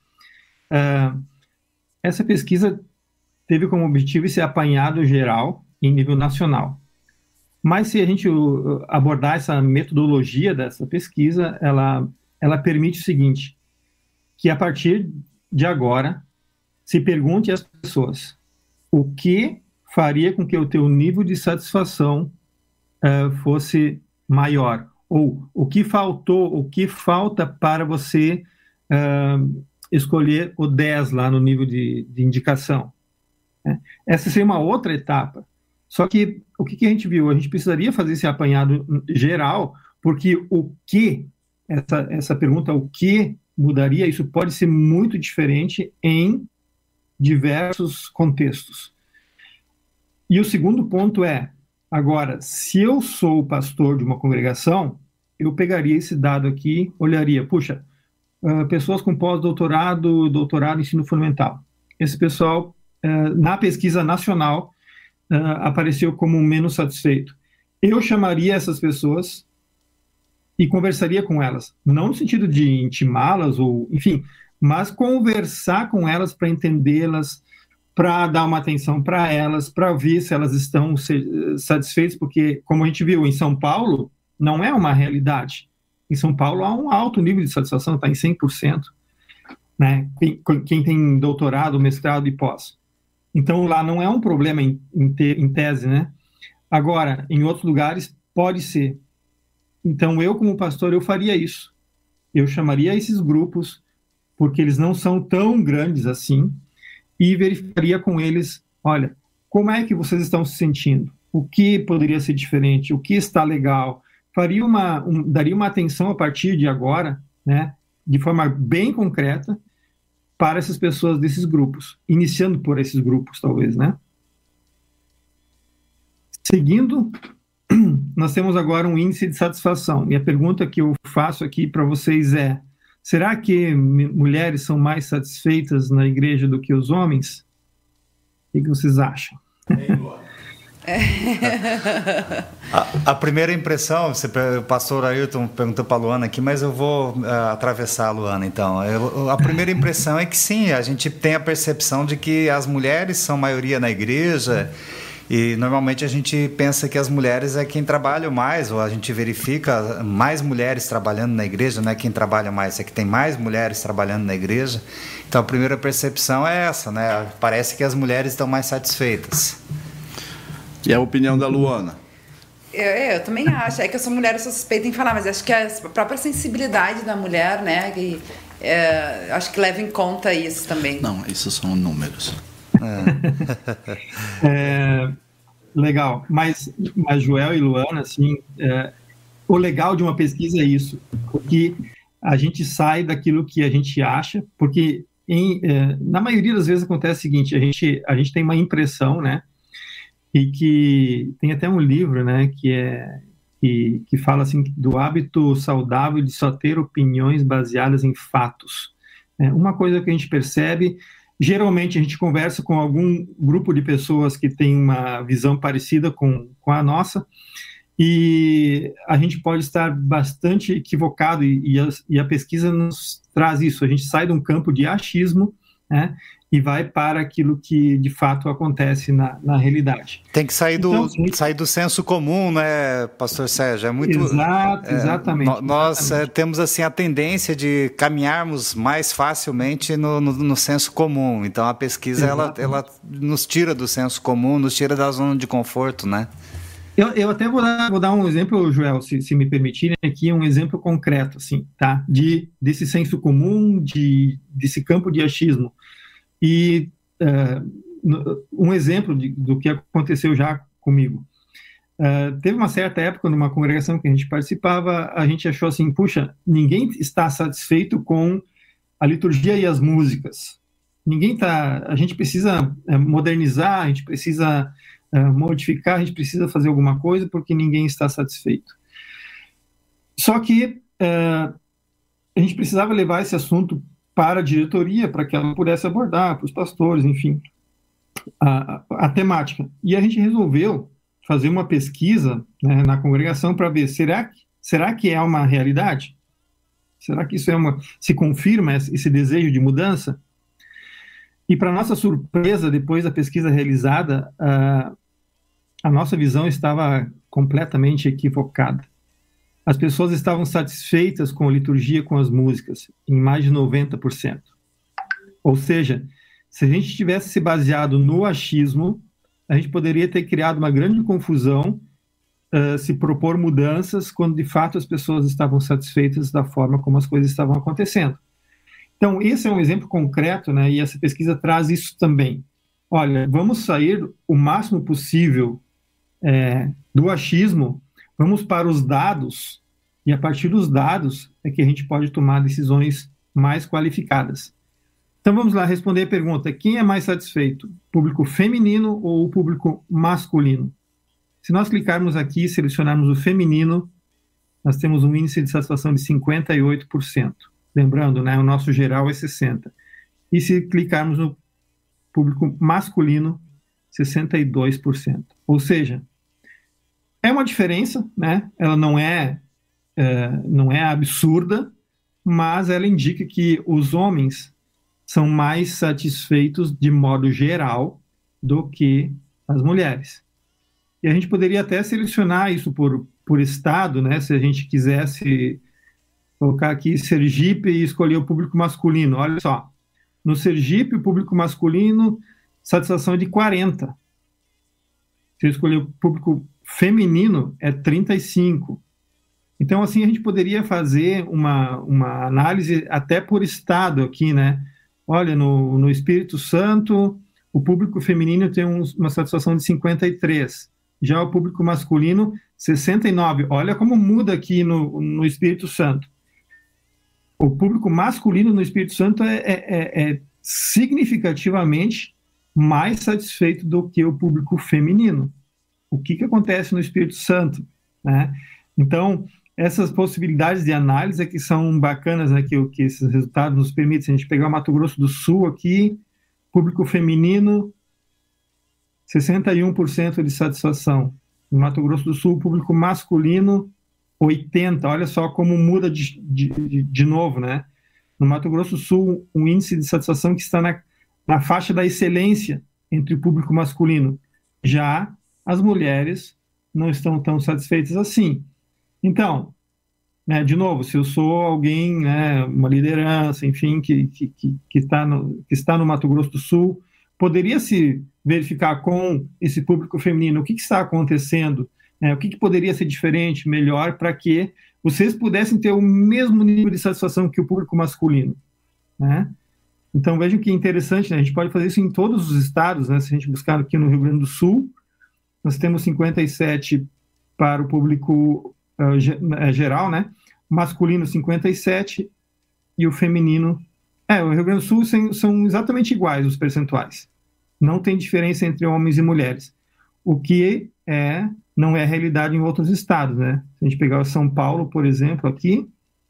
essa pesquisa teve como objetivo esse apanhado geral em nível nacional. Mas se a gente abordar essa metodologia dessa pesquisa, ela permite o seguinte, que a partir de agora se pergunte às pessoas o que faria com que o teu nível de satisfação fosse maior, ou o que faltou, o que falta para você escolher o 10 lá no nível de indicação. Essa seria uma outra etapa. Só que o que a gente viu? A gente precisaria fazer esse apanhado geral, porque o que, essa pergunta, o que mudaria, isso pode ser muito diferente em diversos contextos. E o segundo ponto é, agora, se eu sou o pastor de uma congregação, eu pegaria esse dado aqui, olharia, puxa, pessoas com pós-doutorado, doutorado em ensino fundamental. Esse pessoal, na pesquisa nacional, apareceu como menos satisfeito. Eu chamaria essas pessoas e conversaria com elas, não no sentido de intimá-las, ou, enfim, mas conversar com elas para entendê-las, para dar uma atenção para elas, para ver se elas estão satisfeitas, porque, como a gente viu, em São Paulo, não é uma realidade. Em São Paulo há um alto nível de satisfação, está em 100%, né? Quem tem doutorado, mestrado e pós. Então, lá não é um problema em tese, né? Agora, em outros lugares, pode ser. Então, eu, como pastor, eu faria isso. Eu chamaria esses grupos, porque eles não são tão grandes assim, e verificaria com eles, olha, como é que vocês estão se sentindo? O que poderia ser diferente? O que está legal? Daria uma atenção a partir de agora, né, de forma bem concreta, para essas pessoas desses grupos, iniciando por esses grupos, talvez, né? Seguindo, nós temos agora um índice de satisfação, e a pergunta que eu faço aqui para vocês é, será que mulheres são mais satisfeitas na igreja do que os homens? O que vocês acham? A primeira impressão, o pastor Ayrton perguntou para a Luana aqui, mas eu vou atravessar a Luana, então. A primeira impressão é que sim, a gente tem a percepção de que as mulheres são maioria na igreja, e normalmente a gente pensa que as mulheres é quem trabalha mais, ou a gente verifica mais mulheres trabalhando na igreja, não é quem trabalha mais, é que tem mais mulheres trabalhando na igreja. Então a primeira percepção é essa, né? Parece que as mulheres estão mais satisfeitas. E a opinião da Luana? Eu também acho. É que eu sou mulher, eu sou suspeita em falar, mas acho que a própria sensibilidade da mulher, né? Acho que leva em conta isso também. Não, isso são números. Legal. Mas Joel e Luana, assim, o legal de uma pesquisa é isso, porque a gente sai daquilo que a gente acha, porque na maioria das vezes acontece o seguinte, a gente tem uma impressão, né? E que tem até um livro, né, que fala assim do hábito saudável de só ter opiniões baseadas em fatos. Uma coisa que a gente percebe, geralmente a gente conversa com algum grupo de pessoas que tem uma visão parecida com a e a gente pode estar bastante equivocado, e a pesquisa nos traz isso. A gente sai de um campo de achismo, né, e vai para aquilo que de fato acontece na realidade. Tem que sair do senso comum, né, pastor Sérgio? É muito. Exatamente. Nós temos assim a tendência de caminharmos mais facilmente no senso comum. Então a pesquisa ela nos tira do senso comum, nos tira da zona de conforto, né? Eu até vou dar um exemplo, Joel, se me permitirem aqui, um exemplo concreto, assim, tá? Desse senso comum, desse campo de achismo. E um exemplo do que aconteceu já comigo. Teve uma certa época, numa congregação que a gente participava, a gente achou assim, puxa, ninguém está satisfeito com a liturgia e as músicas. A gente precisa modernizar, a gente precisa modificar, a gente precisa fazer alguma coisa, porque ninguém está satisfeito. Só que a gente precisava levar esse assunto para a diretoria, para que ela pudesse abordar, para os pastores, enfim, a temática. E a gente resolveu fazer uma pesquisa, né, na congregação para ver, será que é uma realidade? Será que isso se confirma esse desejo de mudança? E para nossa surpresa, depois da pesquisa realizada, a nossa visão estava completamente equivocada. As pessoas estavam satisfeitas com a liturgia, com as músicas, em mais de 90%. Ou seja, se a gente tivesse se baseado no achismo, a gente poderia ter criado uma grande confusão, se propor mudanças, quando de fato as pessoas estavam satisfeitas da forma como as coisas estavam acontecendo. Então, esse é um exemplo concreto, né, e essa pesquisa traz isso também. Olha, vamos sair o máximo possível do achismo, vamos para os dados, e a partir dos dados é que a gente pode tomar decisões mais qualificadas. Então vamos lá responder a pergunta, quem é mais satisfeito? Público feminino ou o público masculino? Se nós clicarmos aqui e selecionarmos o feminino, nós temos um índice de satisfação de 58%. Lembrando, né, o nosso geral é 60%. E se clicarmos no público masculino, 62%. Ou seja, é uma diferença, né? Ela não é absurda, mas ela indica que os homens são mais satisfeitos de modo geral do que as mulheres. E a gente poderia até selecionar isso por estado, né? Se a gente quisesse colocar aqui Sergipe e escolher o público masculino. Olha só, no Sergipe, o público masculino, satisfação é de 40%. Se eu escolher o público feminino, é 35%. Então, assim, a gente poderia fazer uma análise até por estado aqui, né? Olha, no Espírito Santo, o público feminino tem uma satisfação de 53%. Já o público masculino, 69%. Olha como muda aqui no Espírito Santo. O público masculino no Espírito Santo é significativamente mais satisfeito do que o público feminino. O que acontece no Espírito Santo, né? Então, essas possibilidades de análise que são bacanas, né, que esses resultados nos permitem. Se a gente pegar o Mato Grosso do Sul aqui, público feminino, 61% de satisfação. No Mato Grosso do Sul, público masculino, 80%. Olha só como muda de novo, né? No Mato Grosso do Sul, um índice de satisfação que está na faixa da excelência entre o público masculino. Já as mulheres não estão tão satisfeitas assim. Então, né, de novo, se eu sou alguém, né, uma liderança, enfim, que está no Mato Grosso do Sul, poderia se verificar com esse público feminino o que está acontecendo, né, o que poderia ser diferente, melhor, para que vocês pudessem ter o mesmo nível de satisfação que o público masculino, né? Então, vejam que interessante, né? A gente pode fazer isso em todos os estados, né? Se a gente buscar aqui no Rio Grande do Sul, nós temos 57 para o público geral, né? Masculino 57 e o feminino... o Rio Grande do Sul são exatamente iguais os percentuais. Não tem diferença entre homens e mulheres. O que não é a realidade em outros estados, né? Se a gente pegar o São Paulo, por exemplo, aqui,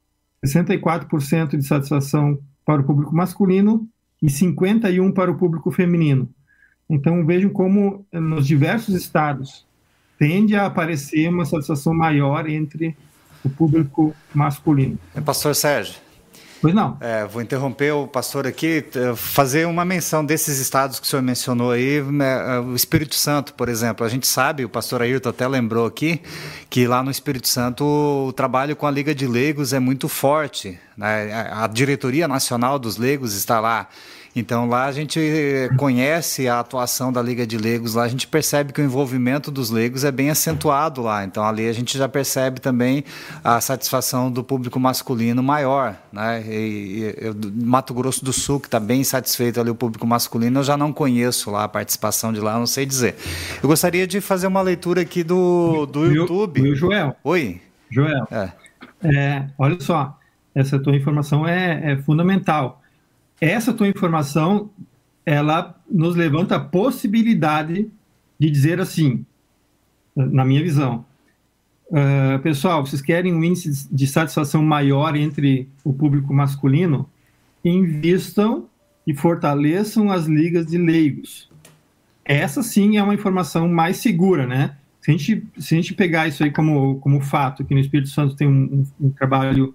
64% de satisfação para o público masculino e 51% para o público feminino. Então, vejam como nos diversos estados tende a aparecer uma satisfação maior entre o público masculino. Pastor Sérgio. Pois não. Vou interromper o pastor aqui, fazer uma menção desses estados que o senhor mencionou aí, o Espírito Santo, por exemplo. A gente sabe, o pastor Ayrton até lembrou aqui, que lá no Espírito Santo o trabalho com a Liga de Leigos é muito forte, né? A diretoria nacional dos leigos está lá. Então lá a gente conhece a atuação da Liga de Leigos, lá a gente percebe que o envolvimento dos leigos é bem acentuado lá, então ali a gente já percebe também a satisfação do público masculino maior, né? Mato Grosso do Sul, que está bem satisfeito ali o público masculino, eu já não conheço lá a participação de lá, não sei dizer. Eu gostaria de fazer uma leitura aqui do YouTube. Meu Joel. Oi. Joel, olha só, essa tua informação é fundamental. Essa tua informação, ela nos levanta a possibilidade de dizer assim, na minha visão, pessoal, vocês querem um índice de satisfação maior entre o público masculino? Invistam e fortaleçam as ligas de leigos. Essa sim é uma informação mais segura, né? Se a gente pegar isso aí como fato, que no Espírito Santo tem um trabalho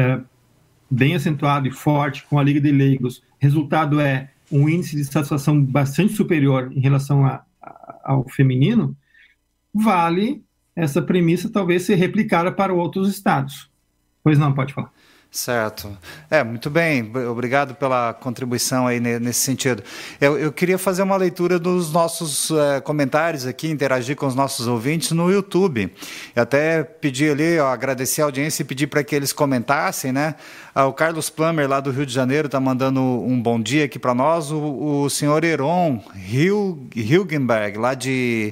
bem acentuado e forte com a Liga de Leigos, resultado é um índice de satisfação bastante superior em relação ao feminino, vale essa premissa talvez ser replicada para outros estados. Pois não, pode falar. Certo. Muito bem. Obrigado pela contribuição aí nesse sentido. Eu queria fazer uma leitura dos nossos comentários aqui, interagir com os nossos ouvintes no YouTube. Eu até pedi ali, agradecer a audiência e pedir para que eles comentassem, né? O Carlos Plummer, lá do Rio de Janeiro, está mandando um bom dia aqui para nós. O senhor Heron Hilgenberg, lá de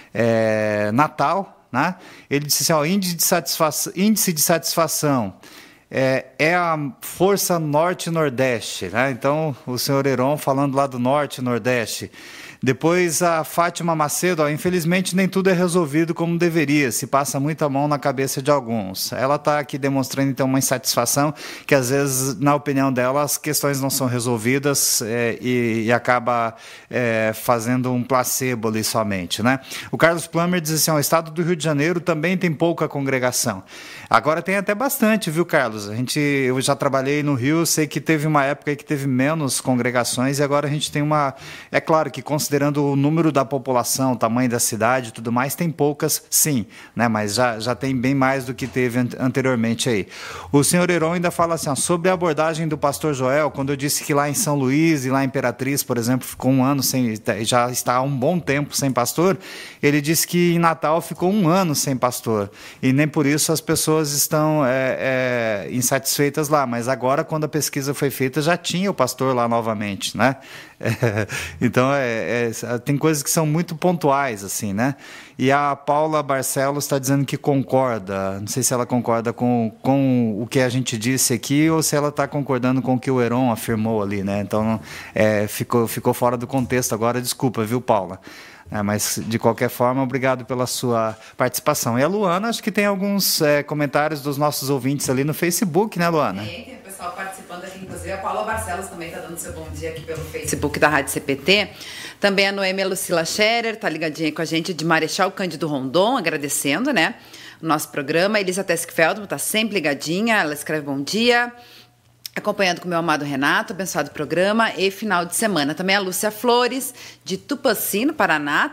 Natal, né? Ele disse assim, índice de satisfação. É a Força Norte-Nordeste, né? Então, o senhor Heron falando lá do Norte e Nordeste. Depois, a Fátima Macedo, infelizmente nem tudo é resolvido como deveria, se passa muita mão na cabeça de alguns. Ela está aqui demonstrando, então, uma insatisfação que, às vezes, na opinião dela, as questões não são resolvidas e acaba fazendo um placebo ali somente, né? O Carlos Plummer diz assim, o estado do Rio de Janeiro também tem pouca congregação. Agora tem até bastante, viu, Carlos? Eu já trabalhei no Rio, sei que teve uma época que teve menos congregações e agora a gente tem uma... É claro que considerando o número da população, o tamanho da cidade e tudo mais, tem poucas, sim, né? Mas já tem bem mais do que teve anteriormente aí. O senhor Heron ainda fala assim, sobre a abordagem do pastor Joel, quando eu disse que lá em São Luís e lá em Imperatriz, por exemplo, ficou um ano já está há um bom tempo sem pastor, ele disse que em Natal ficou um ano sem pastor, e nem por isso as pessoas estão insatisfeitas lá, mas agora, quando a pesquisa foi feita, já tinha o pastor lá novamente, né? Então, tem coisas que são muito pontuais, assim, né? E a Paula Barcelos está dizendo que concorda, não sei se ela concorda com o que a gente disse aqui ou se ela está concordando com o que o Heron afirmou ali, né? Então, ficou fora do contexto agora, desculpa, viu, Paula? Mas, de qualquer forma, obrigado pela sua participação. E a Luana, acho que tem alguns comentários dos nossos ouvintes ali no Facebook, né, Luana? Tem o pessoal participando aqui, inclusive a Paula Barcelos também está dando seu bom dia aqui pelo Facebook da Rádio CPT. Também a Noêmia Lucila Scherer está ligadinha com a gente, de Marechal Cândido Rondon, agradecendo, né, o nosso programa. A Elisa Teskfeldman está sempre ligadinha, ela escreve bom dia, acompanhando com o meu amado Renato, abençoado programa e final de semana. Também a Lúcia Flores, de Tupanci, no Paraná,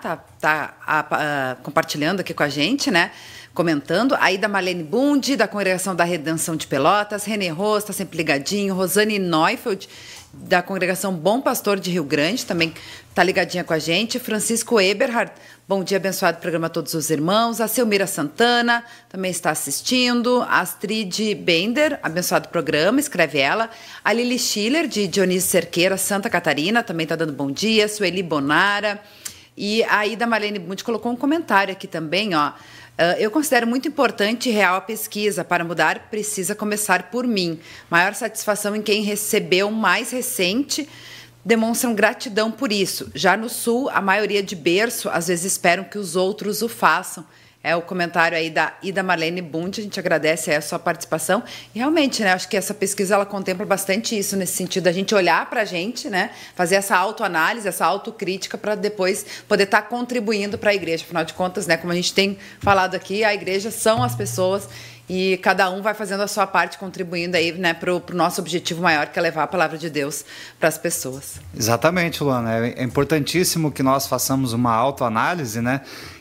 tá compartilhando aqui com a gente, né? Comentando. Aí da Marlene Bundi, da Congregação da Redenção de Pelotas, René Rose, está sempre ligadinho, Rosane Neufeld, da Congregação Bom Pastor de Rio Grande, também está ligadinha com a gente, Francisco Eberhard, bom dia, abençoado programa a todos os irmãos, a Selmira Santana também está assistindo, a Astrid Bender, abençoado programa, escreve ela, a Lili Schiller, de Dionísio Cerqueira, Santa Catarina, também está dando bom dia, Sueli Bonara, e aí da Marlene Bundi colocou um comentário aqui também, ó, eu considero muito importante e real a pesquisa. Para mudar, precisa começar por mim. Maior satisfação em quem recebeu mais recente demonstram gratidão por isso. Já no Sul, a maioria de berço, às vezes esperam que os outros o façam. É o comentário aí da Ida Marlene Bundi, a gente agradece a sua participação. E realmente, né, acho que essa pesquisa ela contempla bastante isso, nesse sentido, da gente olhar para a gente, né, fazer essa autoanálise, essa autocrítica, para depois poder estar contribuindo para a igreja. Afinal de contas, né, como a gente tem falado aqui, a igreja são as pessoas e cada um vai fazendo a sua parte, contribuindo aí, né, para o nosso objetivo maior, que é levar a palavra de Deus para as pessoas. Exatamente, Luana. É importantíssimo que nós façamos uma autoanálise, né?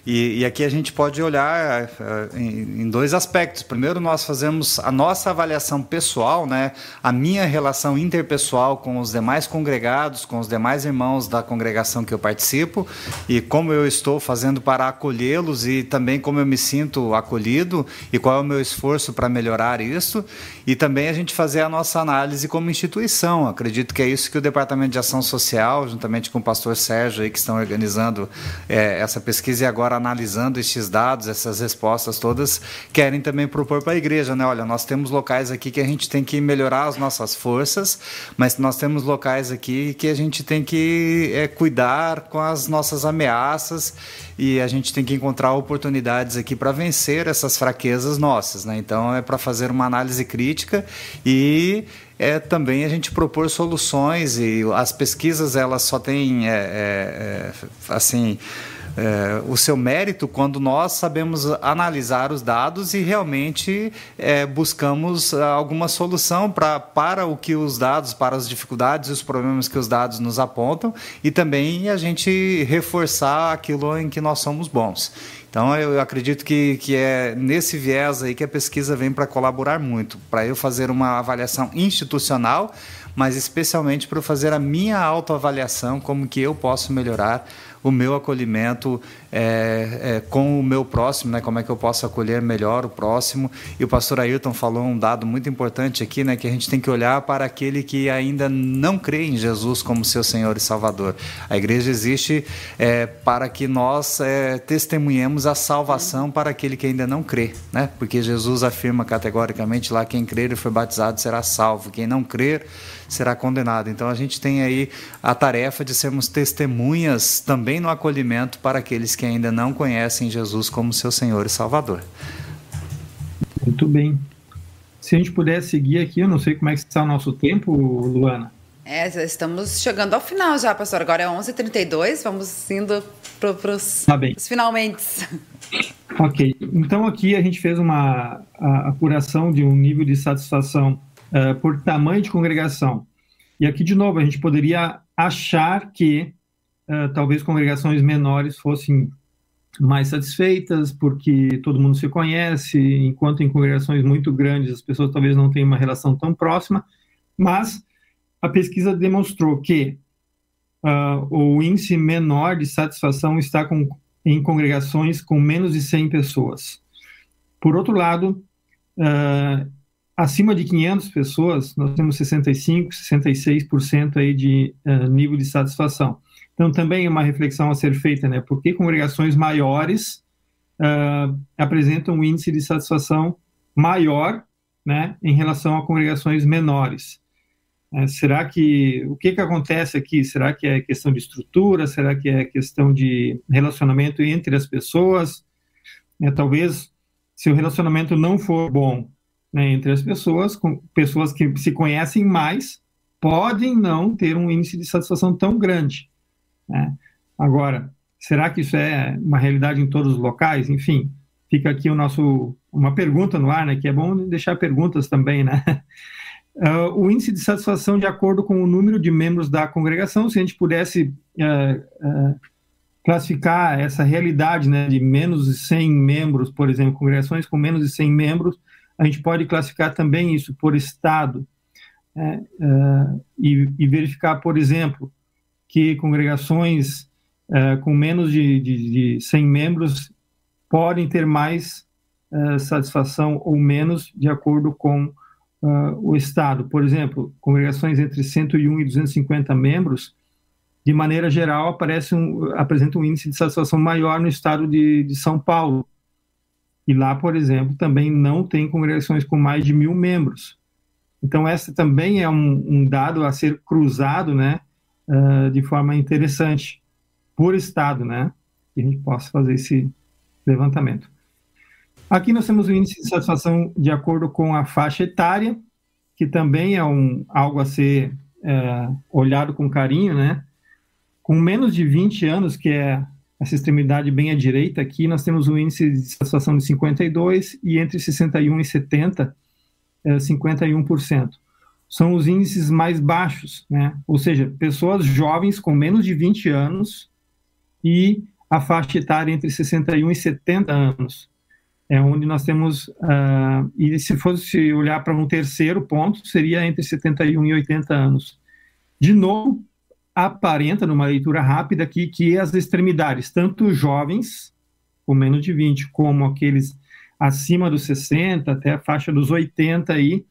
E aqui a gente pode olhar em dois aspectos. Primeiro, nós fazemos a nossa avaliação pessoal, né? A minha relação interpessoal com os demais congregados, com os demais irmãos da congregação que eu participo, e como eu estou fazendo para acolhê-los e também como eu me sinto acolhido e qual é o meu esforço para melhorar isso. E também a gente fazer a nossa análise como instituição. Acredito que é isso que o Departamento de Ação Social, juntamente com o pastor Sérgio, aí, que estão organizando essa pesquisa e agora analisando estes dados, essas respostas todas, querem também propor para a igreja, né? Olha, nós temos locais aqui que a gente tem que melhorar as nossas forças, mas nós temos locais aqui que a gente tem que cuidar com as nossas ameaças e a gente tem que encontrar oportunidades aqui para vencer essas fraquezas nossas, né? Então é para fazer uma análise crítica e também a gente propor soluções, e as pesquisas elas só têm o seu mérito quando nós sabemos analisar os dados e realmente buscamos alguma solução para o que os dados, para as dificuldades e os problemas que os dados nos apontam, e também a gente reforçar aquilo em que nós somos bons. Então, eu acredito que é nesse viés aí que a pesquisa vem para colaborar muito, para eu fazer uma avaliação institucional, mas especialmente para eu fazer a minha autoavaliação, como que eu posso melhorar o meu acolhimento com o meu próximo, né? Como é que eu posso acolher melhor o próximo. E o pastor Ayrton falou um dado muito importante aqui, né? Que a gente tem que olhar para aquele que ainda não crê em Jesus como seu Senhor e Salvador. A igreja existe para que nós testemunhemos a salvação para aquele que ainda não crê, né? Porque Jesus afirma categoricamente lá: quem crer e for batizado será salvo, quem não crer será condenado. Então a gente tem aí a tarefa de sermos testemunhas também no acolhimento para aqueles que ainda não conhecem Jesus como seu Senhor e Salvador. Muito bem. Se a gente puder seguir aqui, eu não sei como é que está o nosso tempo, Luana. Já estamos chegando ao final já, pastor. Agora é 11h32, vamos indo para os finalmente. Ok, então aqui a gente fez uma apuração de um nível de satisfação por tamanho de congregação. E aqui, de novo, a gente poderia achar que talvez congregações menores fossem mais satisfeitas, porque todo mundo se conhece, enquanto em congregações muito grandes as pessoas talvez não tenham uma relação tão próxima, mas a pesquisa demonstrou que o índice menor de satisfação está em congregações com menos de 100 pessoas. Por outro lado, acima de 500 pessoas, nós temos 65%, 66% aí de nível de satisfação. Então, também é uma reflexão a ser feita, né? Por que congregações maiores apresentam um índice de satisfação maior, né, em relação a congregações menores? Será que... O que acontece aqui? Será que é questão de estrutura? Será que é questão de relacionamento entre as pessoas? Talvez, se o relacionamento não for bom, né, entre as pessoas, com pessoas que se conhecem mais, podem não ter um índice de satisfação tão grande, né? Agora, será que isso é uma realidade em todos os locais? Enfim, fica aqui uma pergunta no ar, né? Que é bom deixar perguntas também, né? O índice de satisfação de acordo com o número de membros da congregação, se a gente pudesse classificar essa realidade, né, de menos de 100 membros, por exemplo, congregações com menos de 100 membros, a gente pode classificar também isso por estado, e verificar, por exemplo, que congregações com menos de 100 membros podem ter mais satisfação ou menos de acordo com o estado. Por exemplo, congregações entre 101 e 250 membros, de maneira geral, apresentam um índice de satisfação maior no estado de São Paulo. E lá, por exemplo, também não tem congregações com mais de 1.000 membros. Então, essa também é um dado a ser cruzado, né, de forma interessante, por estado, né, que a gente possa fazer esse levantamento. Aqui nós temos o índice de satisfação de acordo com a faixa etária, que também é algo a ser olhado com carinho, né? Com menos de 20 anos, que é essa extremidade bem à direita aqui, nós temos um índice de satisfação de 52, e entre 61 e 70, 51%. São os índices mais baixos, né? Ou seja, pessoas jovens com menos de 20 anos e a faixa etária entre 61 e 70 anos. É onde nós temos, e se fosse olhar para um terceiro ponto, seria entre 71 e 80 anos. De novo, aparenta, numa leitura rápida aqui, que as extremidades, tanto jovens, com menos de 20, como aqueles acima dos 60, até a faixa dos 80 aí,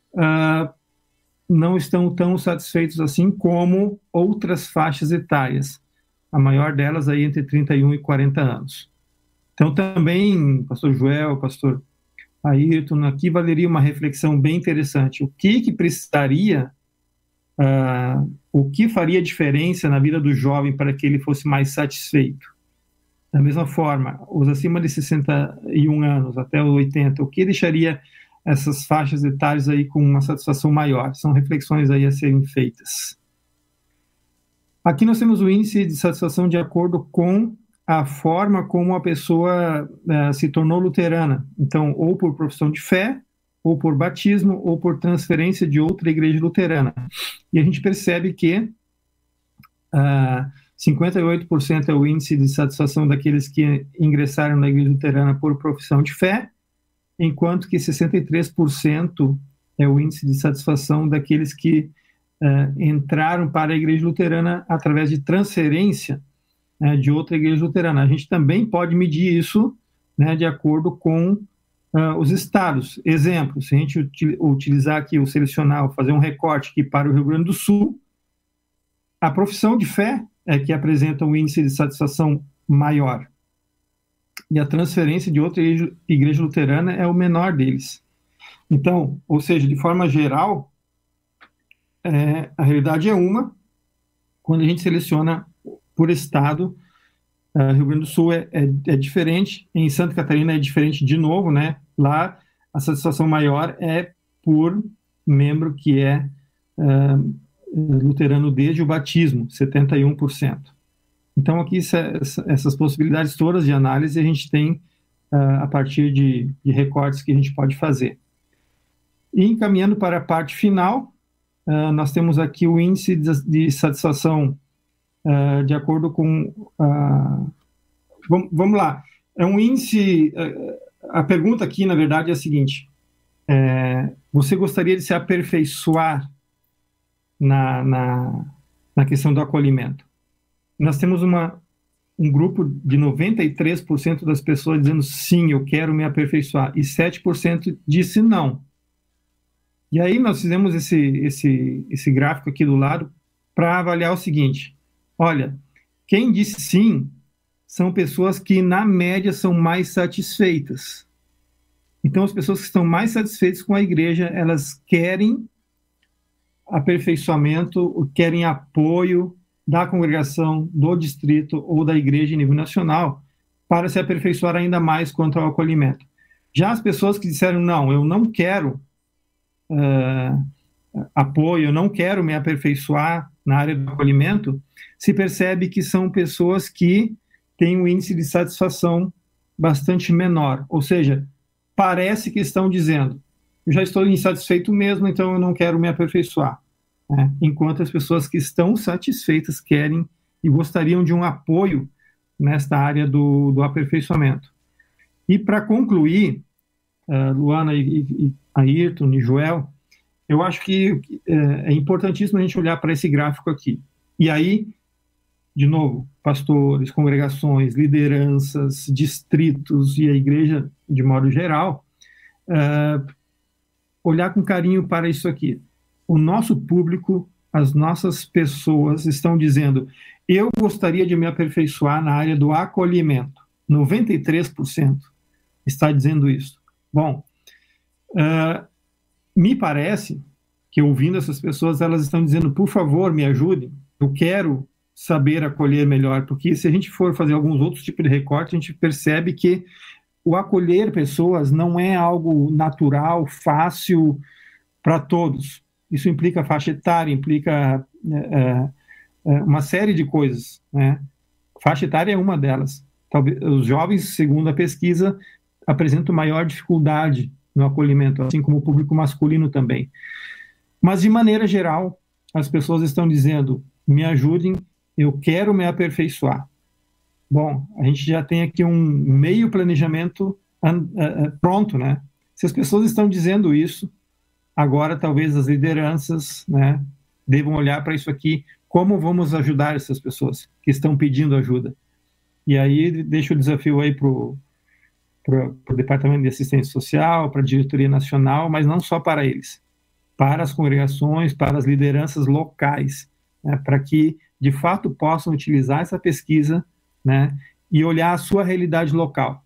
não estão tão satisfeitos assim como outras faixas etárias. A maior delas aí entre 31 e 40 anos. Então, também, pastor Joel, pastor Ayrton, aqui valeria uma reflexão bem interessante. O que precisaria, o que faria diferença na vida do jovem para que ele fosse mais satisfeito? Da mesma forma, os acima de 61 anos até os 80, o que deixaria essas faixas etárias aí com uma satisfação maior? São reflexões aí a serem feitas. Aqui nós temos o índice de satisfação de acordo com a forma como a pessoa se tornou luterana. Então, ou por profissão de fé, ou por batismo, ou por transferência de outra igreja luterana. E a gente percebe que 58% é o índice de satisfação daqueles que ingressaram na igreja luterana por profissão de fé, enquanto que 63% é o índice de satisfação daqueles que entraram para a igreja luterana através de transferência de outra igreja luterana. A gente também pode medir isso, né, de acordo com os estados. Exemplo, se a gente utilizar aqui o selecionar, fazer um recorte aqui para o Rio Grande do Sul, a profissão de fé é que apresenta um índice de satisfação maior. E a transferência de outra igreja luterana é o menor deles. Então, ou seja, de forma geral, a realidade é uma. Quando a gente seleciona por estado, Rio Grande do Sul é diferente, em Santa Catarina é diferente de novo, né? Lá a satisfação maior é por membro que é luterano desde o batismo, 71%. Então aqui essas possibilidades todas de análise a gente tem a partir de recortes que a gente pode fazer. E encaminhando para a parte final, nós temos aqui o índice de satisfação de acordo com... Vamos lá. É um índice... A pergunta aqui, na verdade, é a seguinte. Você gostaria de se aperfeiçoar na questão do acolhimento? Nós temos um grupo de 93% das pessoas dizendo sim, eu quero me aperfeiçoar, e 7% disse não. E aí nós fizemos esse gráfico aqui do lado para avaliar o seguinte. Olha, quem disse sim são pessoas que, na média, são mais satisfeitas. Então, as pessoas que estão mais satisfeitas com a igreja, elas querem aperfeiçoamento, querem apoio da congregação, do distrito ou da igreja em nível nacional para se aperfeiçoar ainda mais quanto ao acolhimento. Já as pessoas que disseram, não, eu não quero apoio, eu não quero me aperfeiçoar na área do acolhimento, se percebe que são pessoas que têm um índice de satisfação bastante menor. Ou seja, parece que estão dizendo, eu já estou insatisfeito mesmo, então eu não quero me aperfeiçoar. Enquanto as pessoas que estão satisfeitas querem e gostariam de um apoio nesta área do aperfeiçoamento. E para concluir, Luana e Ayrton e Joel, eu acho que é importantíssimo a gente olhar para esse gráfico aqui. E aí, de novo, pastores, congregações, lideranças, distritos e a igreja de modo geral, olhar com carinho para isso aqui. O nosso público, as nossas pessoas estão dizendo, eu gostaria de me aperfeiçoar na área do acolhimento. 93% está dizendo isso. Bom, me parece que ouvindo essas pessoas, elas estão dizendo, por favor, me ajudem, eu quero saber acolher melhor, porque se a gente for fazer alguns outros tipos de recorte, a gente percebe que o acolher pessoas não é algo natural, fácil para todos. Isso implica faixa etária, implica uma série de coisas, né? Faixa etária é uma delas. Talvez os jovens, segundo a pesquisa, apresentam maior dificuldade no acolhimento, assim como o público masculino também. Mas, de maneira geral, as pessoas estão dizendo, me ajudem, eu quero me aperfeiçoar. Bom, a gente já tem aqui um meio planejamento pronto, né? Se as pessoas estão dizendo isso, agora talvez as lideranças, né, devam olhar para isso aqui, como vamos ajudar essas pessoas que estão pedindo ajuda. E aí deixo o desafio aí para o Departamento de Assistência Social, para a Diretoria Nacional, mas não só para eles, para as congregações, para as lideranças locais, né, para que de fato possam utilizar essa pesquisa, né, e olhar a sua realidade local.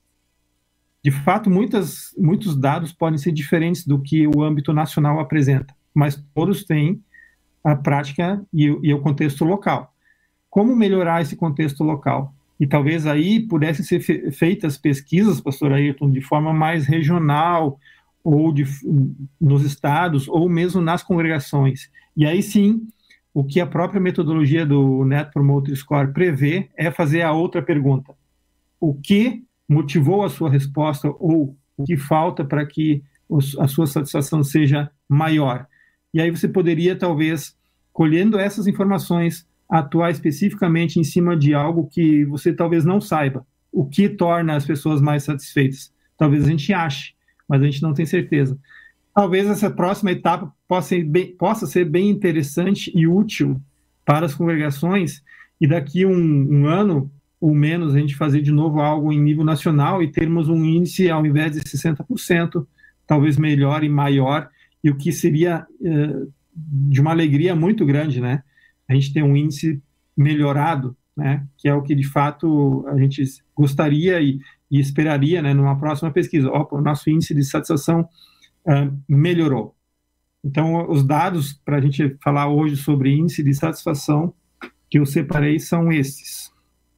De fato, muitos dados podem ser diferentes do que o âmbito nacional apresenta, mas todos têm a prática e o contexto local. Como melhorar esse contexto local? E talvez aí pudessem ser feitas pesquisas, pastor Ayrton, de forma mais regional, ou nos estados, ou mesmo nas congregações. E aí sim, o que a própria metodologia do Net Promoter Score prevê é fazer a outra pergunta. O que motivou a sua resposta ou o que falta para que a sua satisfação seja maior? E aí você poderia, talvez, colhendo essas informações, atuar especificamente em cima de algo que você talvez não saiba. O que torna as pessoas mais satisfeitas? Talvez a gente ache, mas a gente não tem certeza. Talvez essa próxima etapa possa ser bem interessante e útil para as congregações, e daqui um ano ou menos a gente fazer de novo algo em nível nacional e termos um índice ao invés de 60%, talvez melhor e maior, e o que seria de uma alegria muito grande, né? A gente tem um índice melhorado, né? Que é o que de fato a gente gostaria e esperaria, né? Numa próxima pesquisa. O nosso índice de satisfação melhorou. Então, os dados para a gente falar hoje sobre índice de satisfação que eu separei são esses.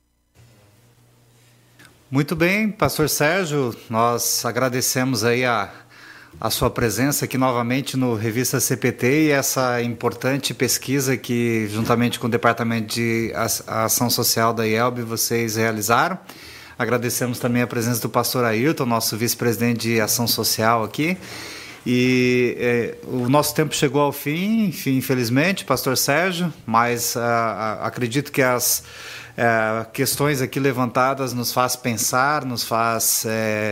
Muito bem, pastor Sérgio, nós agradecemos aí a sua presença aqui novamente no Revista CPT e essa importante pesquisa que, juntamente com o Departamento de Ação Social da IELB, vocês realizaram. Agradecemos também a presença do pastor Ayrton, nosso vice-presidente de Ação Social aqui. E o nosso tempo chegou ao fim, infelizmente, pastor Sérgio, mas acredito que as questões aqui levantadas nos faz pensar, nos faz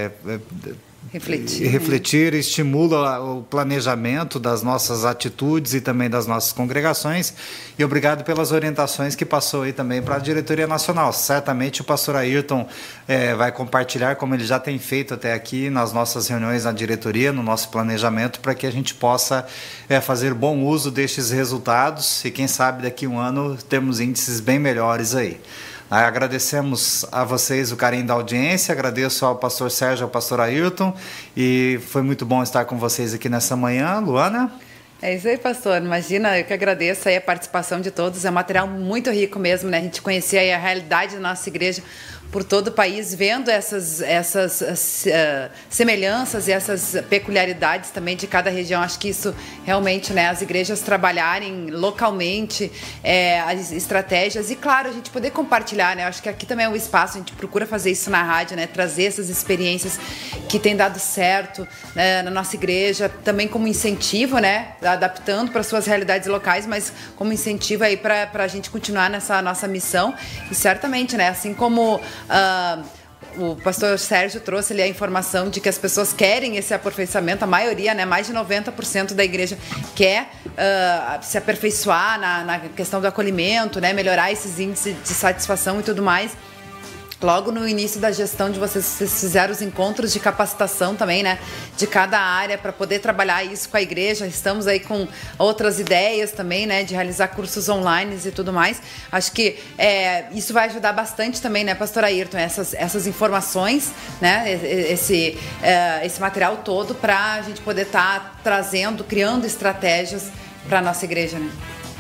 refletir, estimula o planejamento das nossas atitudes e também das nossas congregações. E obrigado pelas orientações que passou aí também para a Diretoria Nacional. Certamente o pastor Ayrton vai compartilhar, como ele já tem feito até aqui nas nossas reuniões na diretoria, no nosso planejamento, para que a gente possa fazer bom uso destes resultados e quem sabe daqui a um ano temos índices bem melhores aí. Agradecemos a vocês o carinho da audiência, agradeço ao pastor Sérgio e ao pastor Ayrton, e foi muito bom estar com vocês aqui nessa manhã. Luana? É isso aí, pastor. Imagina, eu que agradeço aí a participação de todos. É um material muito rico mesmo, né? A gente conhecer aí a realidade da nossa igreja por todo o país, vendo essas semelhanças e essas peculiaridades também de cada região. Acho que isso realmente, né, as igrejas trabalharem localmente as estratégias e, claro, a gente poder compartilhar, né? Acho que aqui também é um espaço, a gente procura fazer isso na rádio, né? Trazer essas experiências que têm dado certo, né, na nossa igreja, também como incentivo, né? Adaptando para suas realidades locais, mas como incentivo aí para a gente continuar nessa nossa missão. E certamente, né? Assim como o pastor Sérgio trouxe ali a informação de que as pessoas querem esse aperfeiçoamento, a maioria, né, mais de 90% da igreja quer se aperfeiçoar na questão do acolhimento, né, melhorar esses índices de satisfação e tudo mais. Logo no início da gestão de vocês fizeram os encontros de capacitação também, né, de cada área para poder trabalhar isso com a igreja. Estamos aí com outras ideias também, né, de realizar cursos online e tudo mais. Acho que isso vai ajudar bastante também, né, pastor Ayrton, essas informações, né, esse material todo para a gente poder estar trazendo, criando estratégias para a nossa igreja, né?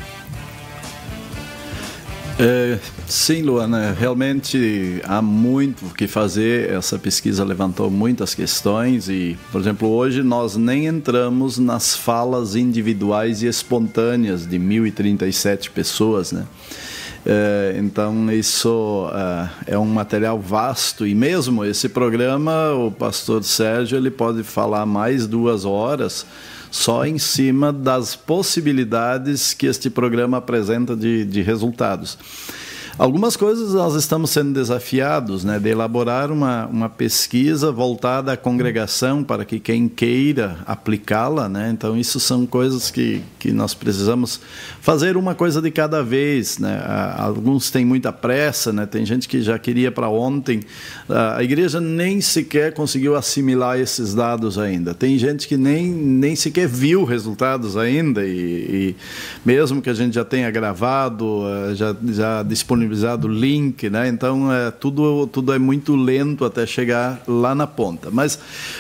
Sim, Luana, realmente há muito o que fazer. Essa pesquisa levantou muitas questões e, por exemplo, hoje nós nem entramos nas falas individuais e espontâneas de 1.037 pessoas, né? Então isso é um material vasto e mesmo esse programa, o pastor Sérgio, ele pode falar mais 2 horas só em cima das possibilidades que este programa apresenta de resultados. Algumas coisas nós estamos sendo desafiados, né, de elaborar uma pesquisa voltada à congregação para que quem queira aplicá-la, né? Então isso são coisas que nós precisamos fazer uma coisa de cada vez, né? Alguns têm muita pressa, né? Tem gente que já queria para ontem. A igreja nem sequer conseguiu assimilar esses dados ainda. Tem gente que nem sequer viu resultados ainda e mesmo que a gente já tenha gravado, já disponibilizado o link, né? Então tudo é muito lento até chegar lá na ponta. Mas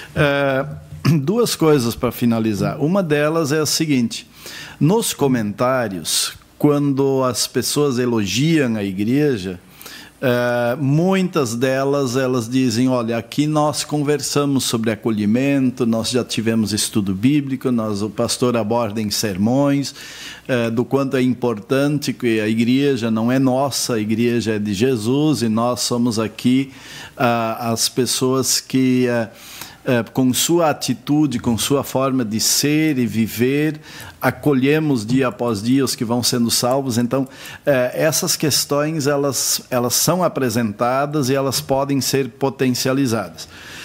2 coisas para finalizar. Uma delas é a seguinte: nos comentários, quando as pessoas elogiam a igreja, muitas delas elas dizem: olha, aqui nós conversamos sobre acolhimento, nós já tivemos estudo bíblico, o pastor aborda em sermões do quanto é importante que a igreja não é nossa, a igreja é de Jesus e nós somos aqui as pessoas que com sua atitude, com sua forma de ser e viver, acolhemos dia após dia os que vão sendo salvos. Então, essas questões elas são apresentadas e elas podem ser potencializadas.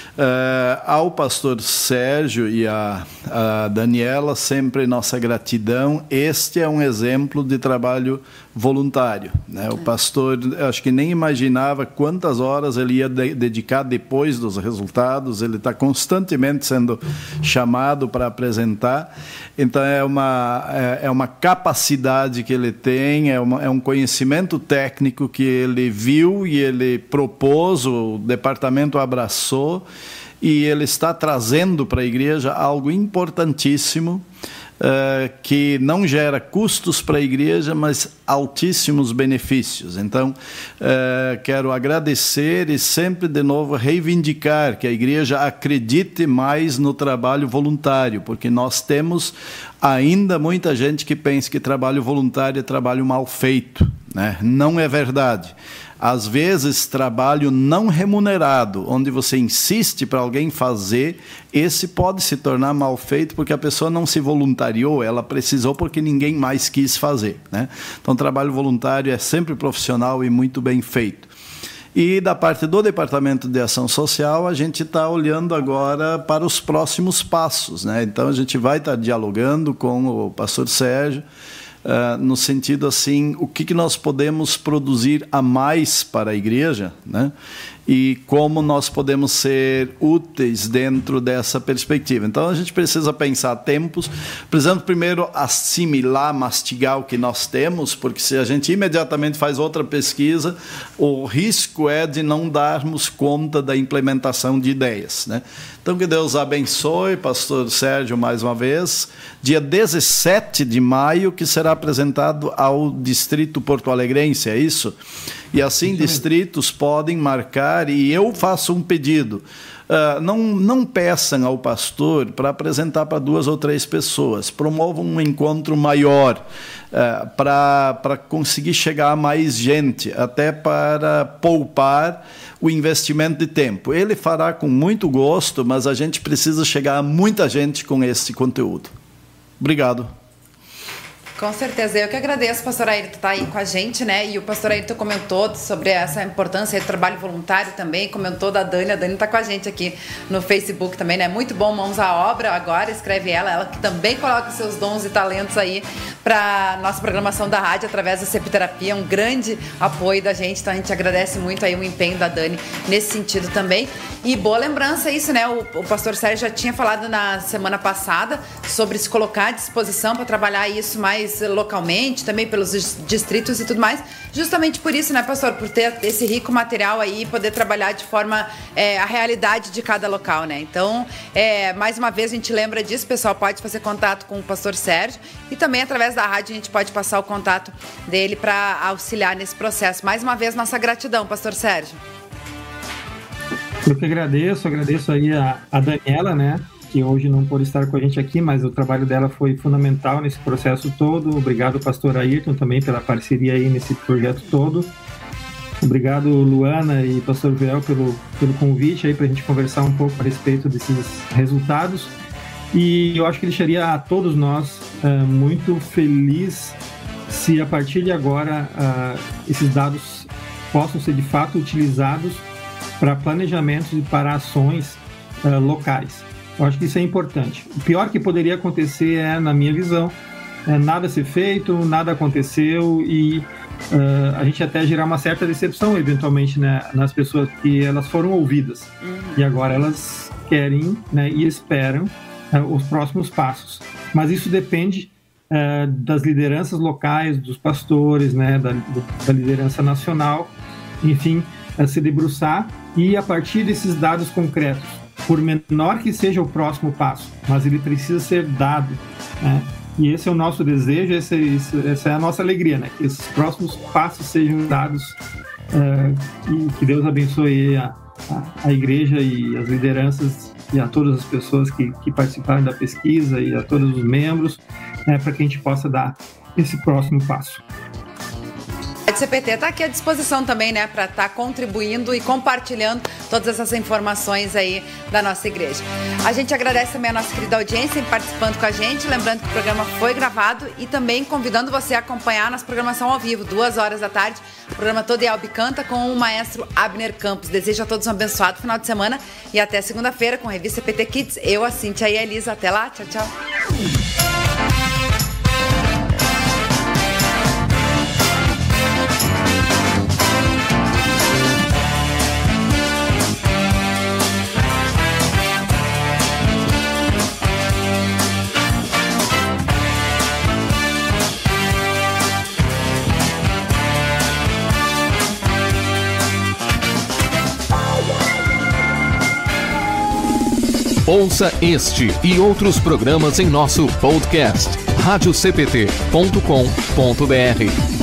Ao pastor Sérgio e a Daniela, sempre nossa gratidão. Este é um exemplo de trabalho voluntário, né? O pastor, acho que nem imaginava quantas horas ele ia dedicar depois dos resultados. Ele está constantemente sendo chamado para apresentar. Então é uma capacidade que ele tem, é um conhecimento técnico que ele viu e ele propôs, o departamento abraçou e ele está trazendo para a igreja algo importantíssimo, que não gera custos para a igreja, mas altíssimos benefícios. Então, quero agradecer e sempre de novo reivindicar que a igreja acredite mais no trabalho voluntário, porque nós temos ainda muita gente que pensa que trabalho voluntário é trabalho mal feito, né? Não é verdade. Às vezes, trabalho não remunerado, onde você insiste para alguém fazer, esse pode se tornar mal feito porque a pessoa não se voluntariou, ela precisou porque ninguém mais quis fazer, né? Então, trabalho voluntário é sempre profissional e muito bem feito. E da parte do Departamento de Ação Social, a gente está olhando agora para os próximos passos, né? Então, a gente vai estar dialogando com o pastor Sérgio, no sentido assim, o que nós podemos produzir a mais para a igreja, né? E como nós podemos ser úteis dentro dessa perspectiva. Então, a gente precisa pensar tempos, precisamos primeiro assimilar, mastigar o que nós temos, porque se a gente imediatamente faz outra pesquisa, o risco é de não darmos conta da implementação de ideias, né? Então, que Deus abençoe, pastor Sérgio, mais uma vez. Dia 17 de maio, que será apresentado ao Distrito Porto Alegrense, é isso? E assim distritos podem marcar, e eu faço um pedido. Não peçam ao pastor para apresentar para 2 ou 3 pessoas. Promovam um encontro maior para conseguir chegar a mais gente, até para poupar o investimento de tempo. Ele fará com muito gosto, mas a gente precisa chegar a muita gente com esse conteúdo. Obrigado. Com certeza, eu que agradeço, pastor Ayrton, estar aí com a gente, né? E o pastor Ayrton comentou sobre essa importância do trabalho voluntário também, comentou da Dani, a Dani está com a gente aqui no Facebook também, né? Muito bom, mãos à obra, agora escreve ela que também coloca seus dons e talentos aí para nossa programação da rádio através da CEP-terapia, um grande apoio da gente, então a gente agradece muito aí o empenho da Dani nesse sentido também. E boa lembrança isso, né? O pastor Sérgio já tinha falado na semana passada sobre se colocar à disposição para trabalhar isso mais localmente, também pelos distritos e tudo mais, justamente por isso, né, pastor, por ter esse rico material aí e poder trabalhar de forma a realidade de cada local, né? Então, mais uma vez a gente lembra disso, o pessoal pode fazer contato com o pastor Sérgio e também através da rádio a gente pode passar o contato dele para auxiliar nesse processo. Mais uma vez, nossa gratidão, pastor Sérgio. Eu que agradeço aí a Daniela, né, que hoje não pôde estar com a gente aqui, mas o trabalho dela foi fundamental nesse processo todo. Obrigado, pastor Ayrton, também pela parceria aí nesse projeto todo. Obrigado, Luana e pastor Joel, pelo convite aí para a gente conversar um pouco a respeito desses resultados. E eu acho que deixaria a todos nós muito feliz se a partir de agora esses dados possam ser de fato utilizados para planejamentos e para ações locais. Eu acho que isso é importante. O pior que poderia acontecer na minha visão, nada ser feito, nada aconteceu e a gente até gerar uma certa decepção, eventualmente, né, nas pessoas, que elas foram ouvidas. E agora elas querem, né, e esperam os próximos passos. Mas isso depende das lideranças locais, dos pastores, né, da liderança nacional, enfim, se debruçar e, a partir desses dados concretos, por menor que seja o próximo passo, mas ele precisa ser dado, né? E esse é o nosso desejo, essa é a nossa alegria, né? Que esses próximos passos sejam dados, que Deus abençoe a igreja e as lideranças e a todas as pessoas que participaram da pesquisa e a todos os membros, para que a gente possa dar esse próximo passo. A CPT está aqui à disposição também, né, para estar contribuindo e compartilhando todas essas informações aí da nossa igreja. A gente agradece também a nossa querida audiência em participando com a gente, lembrando que o programa foi gravado e também convidando você a acompanhar a nossa programação ao vivo, 2h da tarde, o programa Todo Elbe Canta com o maestro Abner Campos. Desejo a todos um abençoado final de semana e até segunda-feira com a revista CPT Kids. Eu, a Cíntia e a Elisa. Até lá, tchau, tchau. Ouça este e outros programas em nosso podcast radiocpt.com.br.